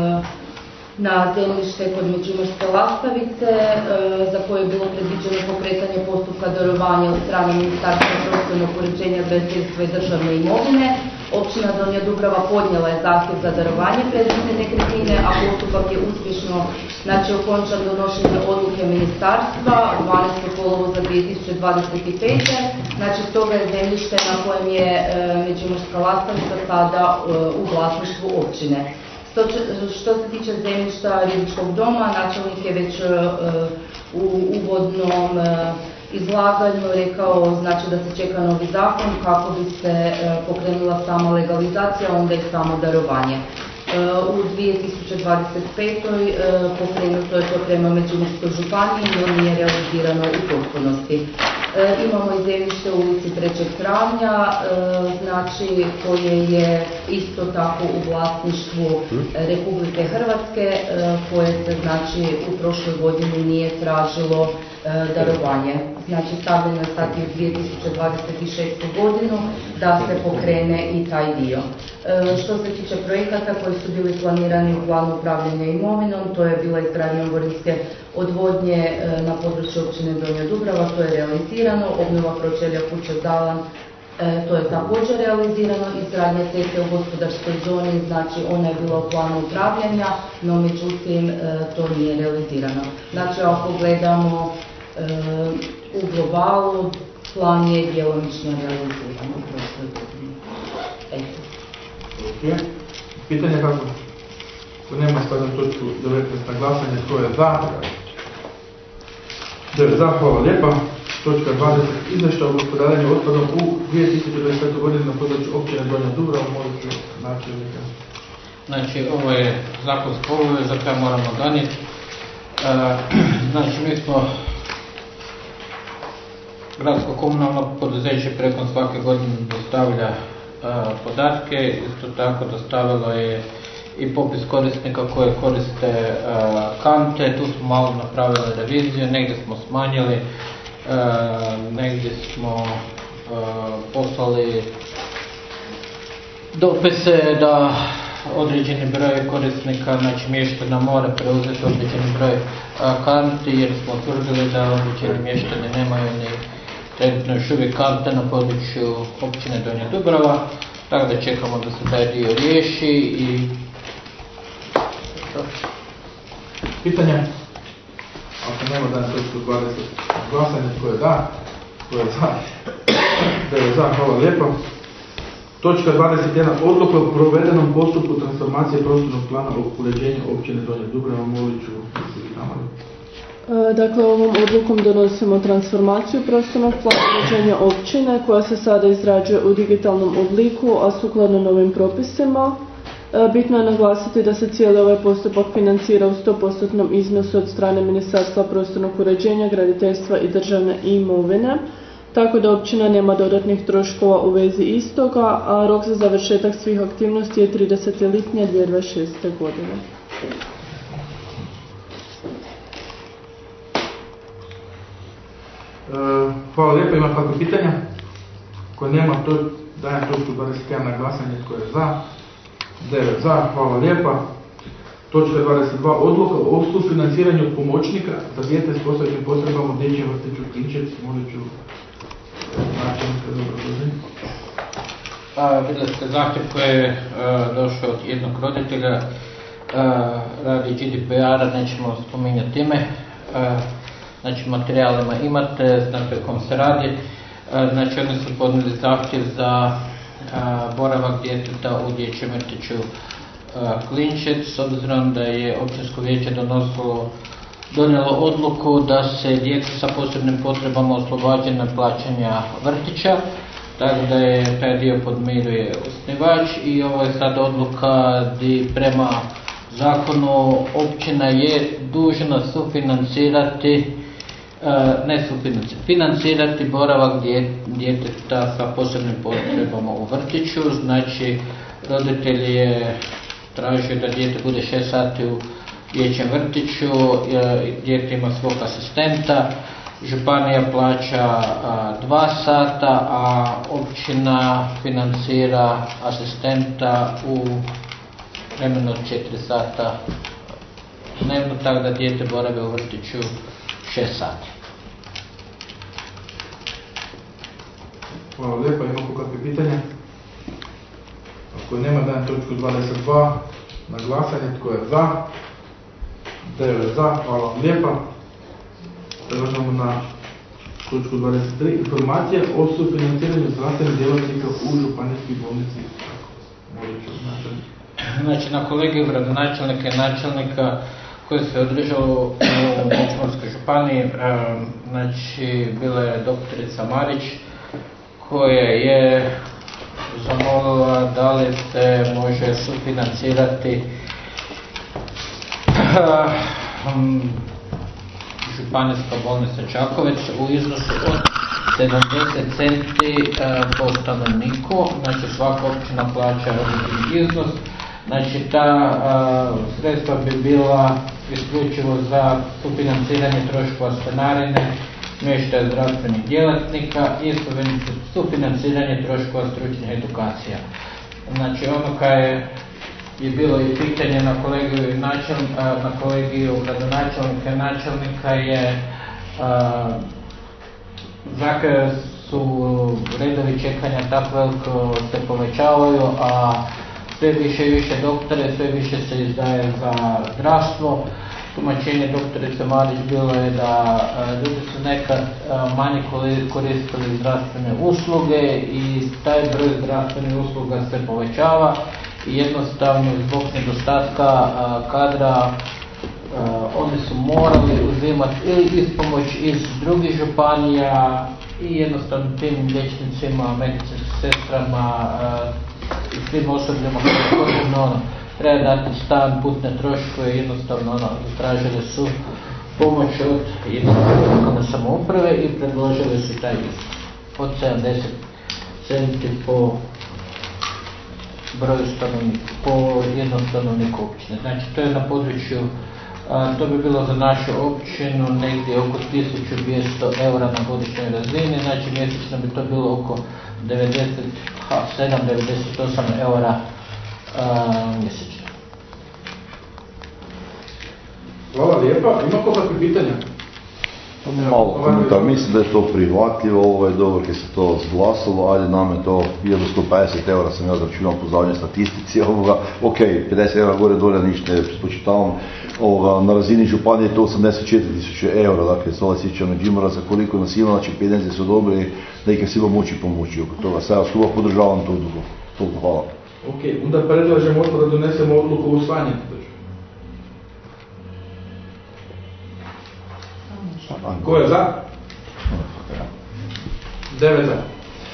na zemljište kod Međimurske Lastavice, za koje je bilo predviđeno pokretanje postupka darovanja od strane Ministarstva prostornog uređenja, graditeljstva i državne imovine. Općina Donja Dubrava podnijela je zahtjev za darovanje predmetne nekretnine, a postupak je uspješno znači okončan donošenjem odluke ministarstva dvanaestog kolovoza dvije tisuće dvadeset pete. Znači, stoga je zemljište na kojem je Međimurska Lastavica sada u vlasništvu općine. Što se tiče zemljišta Rizičkog doma, načelnik je već u uvodnom izlaganju rekao znači da se čeka novi zakon kako bi se pokrenula sama legalizacija, onda i samo darovanje. U dvije tisuće dvadeset petoj pokrenuto je to prema Međimurskoj županiji, no nije realizirano u potpunosti. Imamo i zemljište u ulici trećeg travnja, znači koje je isto tako u vlasništvu Republike Hrvatske, koje se znači u prošloj godini nije tražilo darovanje. Znači, stavljeno je sad i u dvije tisuće dvadeset šestu godinu da se pokrene i taj dio. Što se tiče projekata koji su bili planirani u planu upravljanja imovinom, to je bila izgradnja oborinske odvodnje na području općine Donja Dubrava, to je realizirano, obnova pročelja kuće Zalan, to je također realizirano, izgradnja ceste u gospodarskoj zoni, znači ona je bila u planu upravljanja, no međutim to nije realizirano. Znači, ako gledamo u globalu, plan je djelomično realiziran u prošloj godini. Eto. Okay. Pitanje kako? Ako nema, stavljam točku devetnaest na glasanje, tko je za? devet za, hvala lijepa. Točka dvadeset. Izvješća o gospodarenju otpadom u dvije tisuće dvadeset petu godinu na području općine Donja Dubrava, molit ću načelnika. Znači, ovo je zakonska obaveza koja moramo donijeti. E, znači, mi smo gradsko komunalno poduzeće preko svake godine dostavlja e, podatke, isto tako dostavilo je i popis korisnika koje koriste e, kante. Tu smo malo napravili reviziju, negdje smo smanjili, e, negdje smo e, poslali dopise da određeni broj korisnika, znači mještana mora preuzeti određeni broj a, kanti, jer smo utvrdili da određeni mještani nemaju ni trenutno još uvijek kante na području općine Donja Dubrava, tako da čekamo da se taj dio riješi i pitanje? Ako nema dan točku dvadeset glasanje, tko je da, tko je za, tko je za, hvala lijepo. Točka dvadeset jedan. Odluka o provedenom postupku transformacije prostornog plana o uređenju općine Donja Dubrava, molit ću Dakle, ovom odlukom donosimo transformaciju prostornog plana uređenja općine koja se sada izrađuje u digitalnom obliku, a sukladno novim propisima. Bitno je naglasiti da se cijeli ovaj postupak financira u sto posto iznosu od strane Ministarstva prostornog uređenja, graditeljstva i državne imovine, tako da općina nema dodatnih troškova u vezi istoga, a rok za završetak svih aktivnosti je tridesetog lipnja dvije tisuće dvadeset šeste. godine. Hvala lijepo, ima kakve pitanja? Ako nema, to dajem točku dvadeset jedan na glasanje, tko je za, devet za, hvala lijepa. Točka dvadeset dva. Odluka o sufinanciranju pomoćnika za dijete s posebnim potrebama u dječjem vrtiću Klinčec. Molit ću načelnika za obrazloženje. Vidjeli ste zahtjev koji je došao od jednog roditelja radi G D P R-a, nećemo spominjati ime. Znači materijalima imate, znate o kom se radi. Znači oni su podnijeli zahtjev za boravak djeteta u dječjem vrtiću Klinčec, s obzirom da je općinsko vijeće donosilo, donijelo odluku da se djeca sa posebnim potrebama oslobađena plaćanja vrtića, tako da je taj dio podmiruje osnivač i ovo je sad odluka gdje prema zakonu općina je dužna sufinancirati, ne sufinancirati, financirati boravak djeteta sa posebnim potrebama u vrtiću. Znači roditelj je tražio da dijete bude šest sati u dječjem vrtiću, dijete ima svog asistenta, županija plaća dva sata, a općina financira asistenta u vremenu od četiri sata dnevno, tako da dijete borave u vrtiću šest sati. Hvala lijepa, imamo kakve pitanje? Ako nema, dajem točku dvadeset dva na glasanje. Tko je za? devet za, hvala vam lijepa. Prelažemo na točku dvadeset tri. Informacija o sufinanciranju zdravstvenih djelatnika u županijskoj bolnici. Znači, na kolegiju gradonačelnika i načelnika koji se održalo u Međimurskoj županiji, znači bila je doktorica Marić koja je zamolila da li se može sufinancirati županijska bolnica Čakovec u iznosu od sedamdeset centi po stanovniku, znači svaka općina plaća određeni iznos. Znači ta sredstva bi bila isključivo za sufinanciranje troškova stanarine, smještaja zdravstvenih djelatnika i sufinanciranje troškova stručnih edukacija. Znači ono kada je, je bilo i pitanje na kolegiju, načel, na kolegiju gradonačelnika i načelnika je zakaj su redovi čekanja tako veliko se povećavaju, a sve više i više doktore, sve više se izdaje za zdravstvo. Tumačenje doktorice Marić bilo je da ljudi su nekad manje koristili zdravstvene usluge i taj broj zdravstvenih usluga se povećava i jednostavno zbog nedostatka kadra oni su morali uzimati ili ispomoć iz drugih županija i jednostavno tim liječnicima, medicinskim sestrama i svim osobljama koje je potrebno ono, treba dati stan, putne troškove, jednostavno ono, tražili su pomoć od lokalne samouprave i predložili su taj iznos od sedamdeset centi po broju stanovnika, po jednom stanovniku općine. Znači to je na području, a, to bi bilo za našu općinu negdje oko tisuću dvjesto eura na godišnjoj razini, znači mjesečno bi to bilo oko devedeset sedam do devedeset osam eura a, mjesečno. Hvala lijepa. Ima ko kakve pitanja? Malo komentar, mislim da je to prihvatljivo, ovo je dobro kad se to zglasilo, ali nam je to hiljadu sto pedeset eura, sam ja zračunao po zadnjoj statistici, ovoga, ok, pedeset eura gore dole ništa ne spočitavam, ovoga, na razini županije je to osamdeset četiri tisuće eura, dakle, s ovaj sjeća Međimura, za koliko nas ima, znači peneze su dobri, da ih je svima moći pomoći oko toga, sad ja skupa podržavam to odluku, to hvala. Ok, onda predlažem odbor da donesemo odluku o usvajanju. Ko je za? Devet za.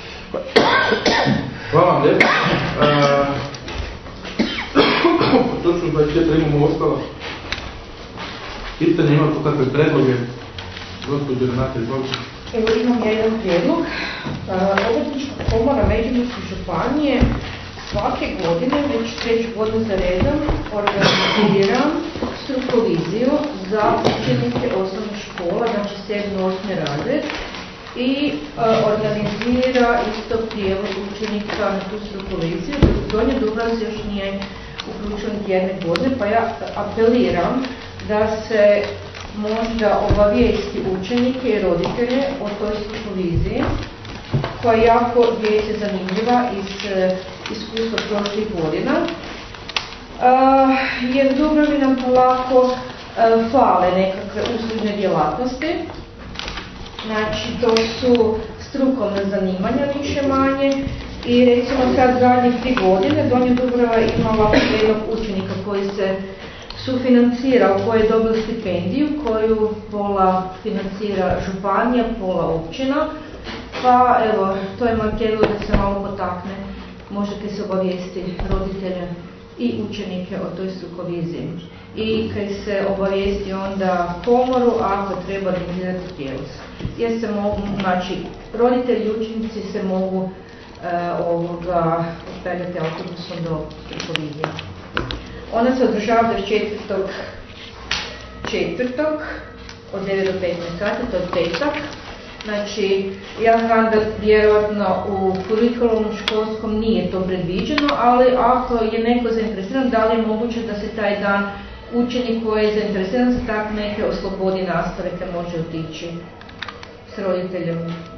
Hvala vam lijepo. Točno dvadeset četiri imamo ostalo. Pitanje ima tu kakve predloge. Gospođo Renate, izvolite. Evo imam jedan prijedlog. Obrtnička komora Međimurske županije svake godine, već treću godinu za redom, organizira strukoviziju za učenike osnovnih škola, znači sedmi osmi razred, i organizira isto prijevoz učenika na tu strukoviziju. Donja Dubrovci još nije uključen jedne godine, pa ja apeliram da se možda obavijesti učenike i roditelje o toj strukoviziji, koja je jako djece zanimljiva iz iskustva prošlih godina. Uh, jer Dubravi nam polako uh, fale nekakve uslužne djelatnosti. Znači, to su strukovne zanimanja više manje i recimo sad zadnjih tri godine Donja Dubrava je imala jednog učenika koji se sufinancirao, koji je dobio stipendiju koju pola financira županija, pola općina. Pa evo, to je moj prijedlog da se malo potakne. Možete se obavijesti roditelje i učenike o toj strukoviziji. I kad se obavijesti onda komoru, ako treba organizirati prijevoz. Jer se mogu, znači, roditelji i učenici se mogu e, ovoga peljati autobusom do strukovizije. Ona se održava do četvrtog četvrtog od devet do petnaest sati, to je petak. Znači, ja znam da vjerojatno u kurikulumu školskom nije to predviđeno, ali ako je neko zainteresiran, da li je moguće da se taj dan učenik koji je zainteresiran za tak neke oslobodi nastave, te može otići s roditeljem?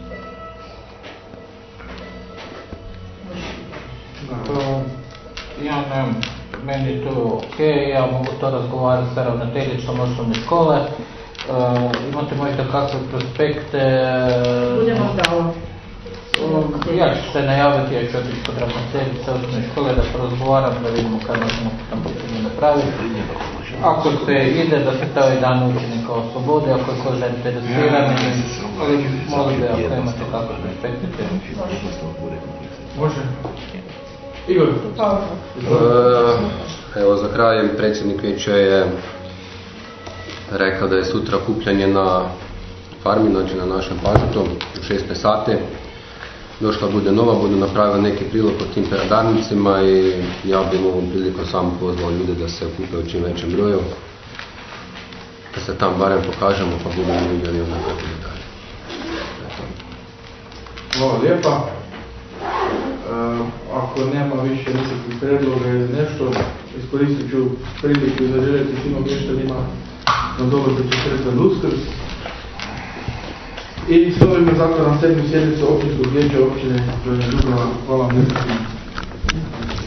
Ja ne, meni je to ok, ja mogu to razgovarati sa ravnateljicom osnovne škole. Uh, imate možda kakve prospekte? Budemo dalo. Uh, ja ću se najaviti, ja ću otići kod ravnateljice osnovne škole da porazgovaram, da vidimo kada možemo tam pitanje napraviti. Ako se ide da se taj dan učenika oslobodi, ako je ko zainteresiran, ali molim da ako imate kakve prospekte. Može. Igor. Uh, evo za kraj predsjednik vijeća je rekao da je sutra okupljanje na farmi, znači na našem pažutu u šesnaest sati. Došla bude nova, budu napravili neki prilog o tim peradarnicima i ja bih ovom prilikom samo pozvao ljude da se okupe u čim većem broju. Da se tam barem pokažemo pa budemo vidjeli onda kako je dalje. Hvala lijepa. Uh, ako nema više nikakvih predloga ili nešto, iskoristit ću priliku i zaželjeti svima mještanima na dolazeći sretan Uskrs. I s ovim zatvaram sedmu sjednicu općinskog vijeća općine Donja Dubrava. Hvala vam lijepo.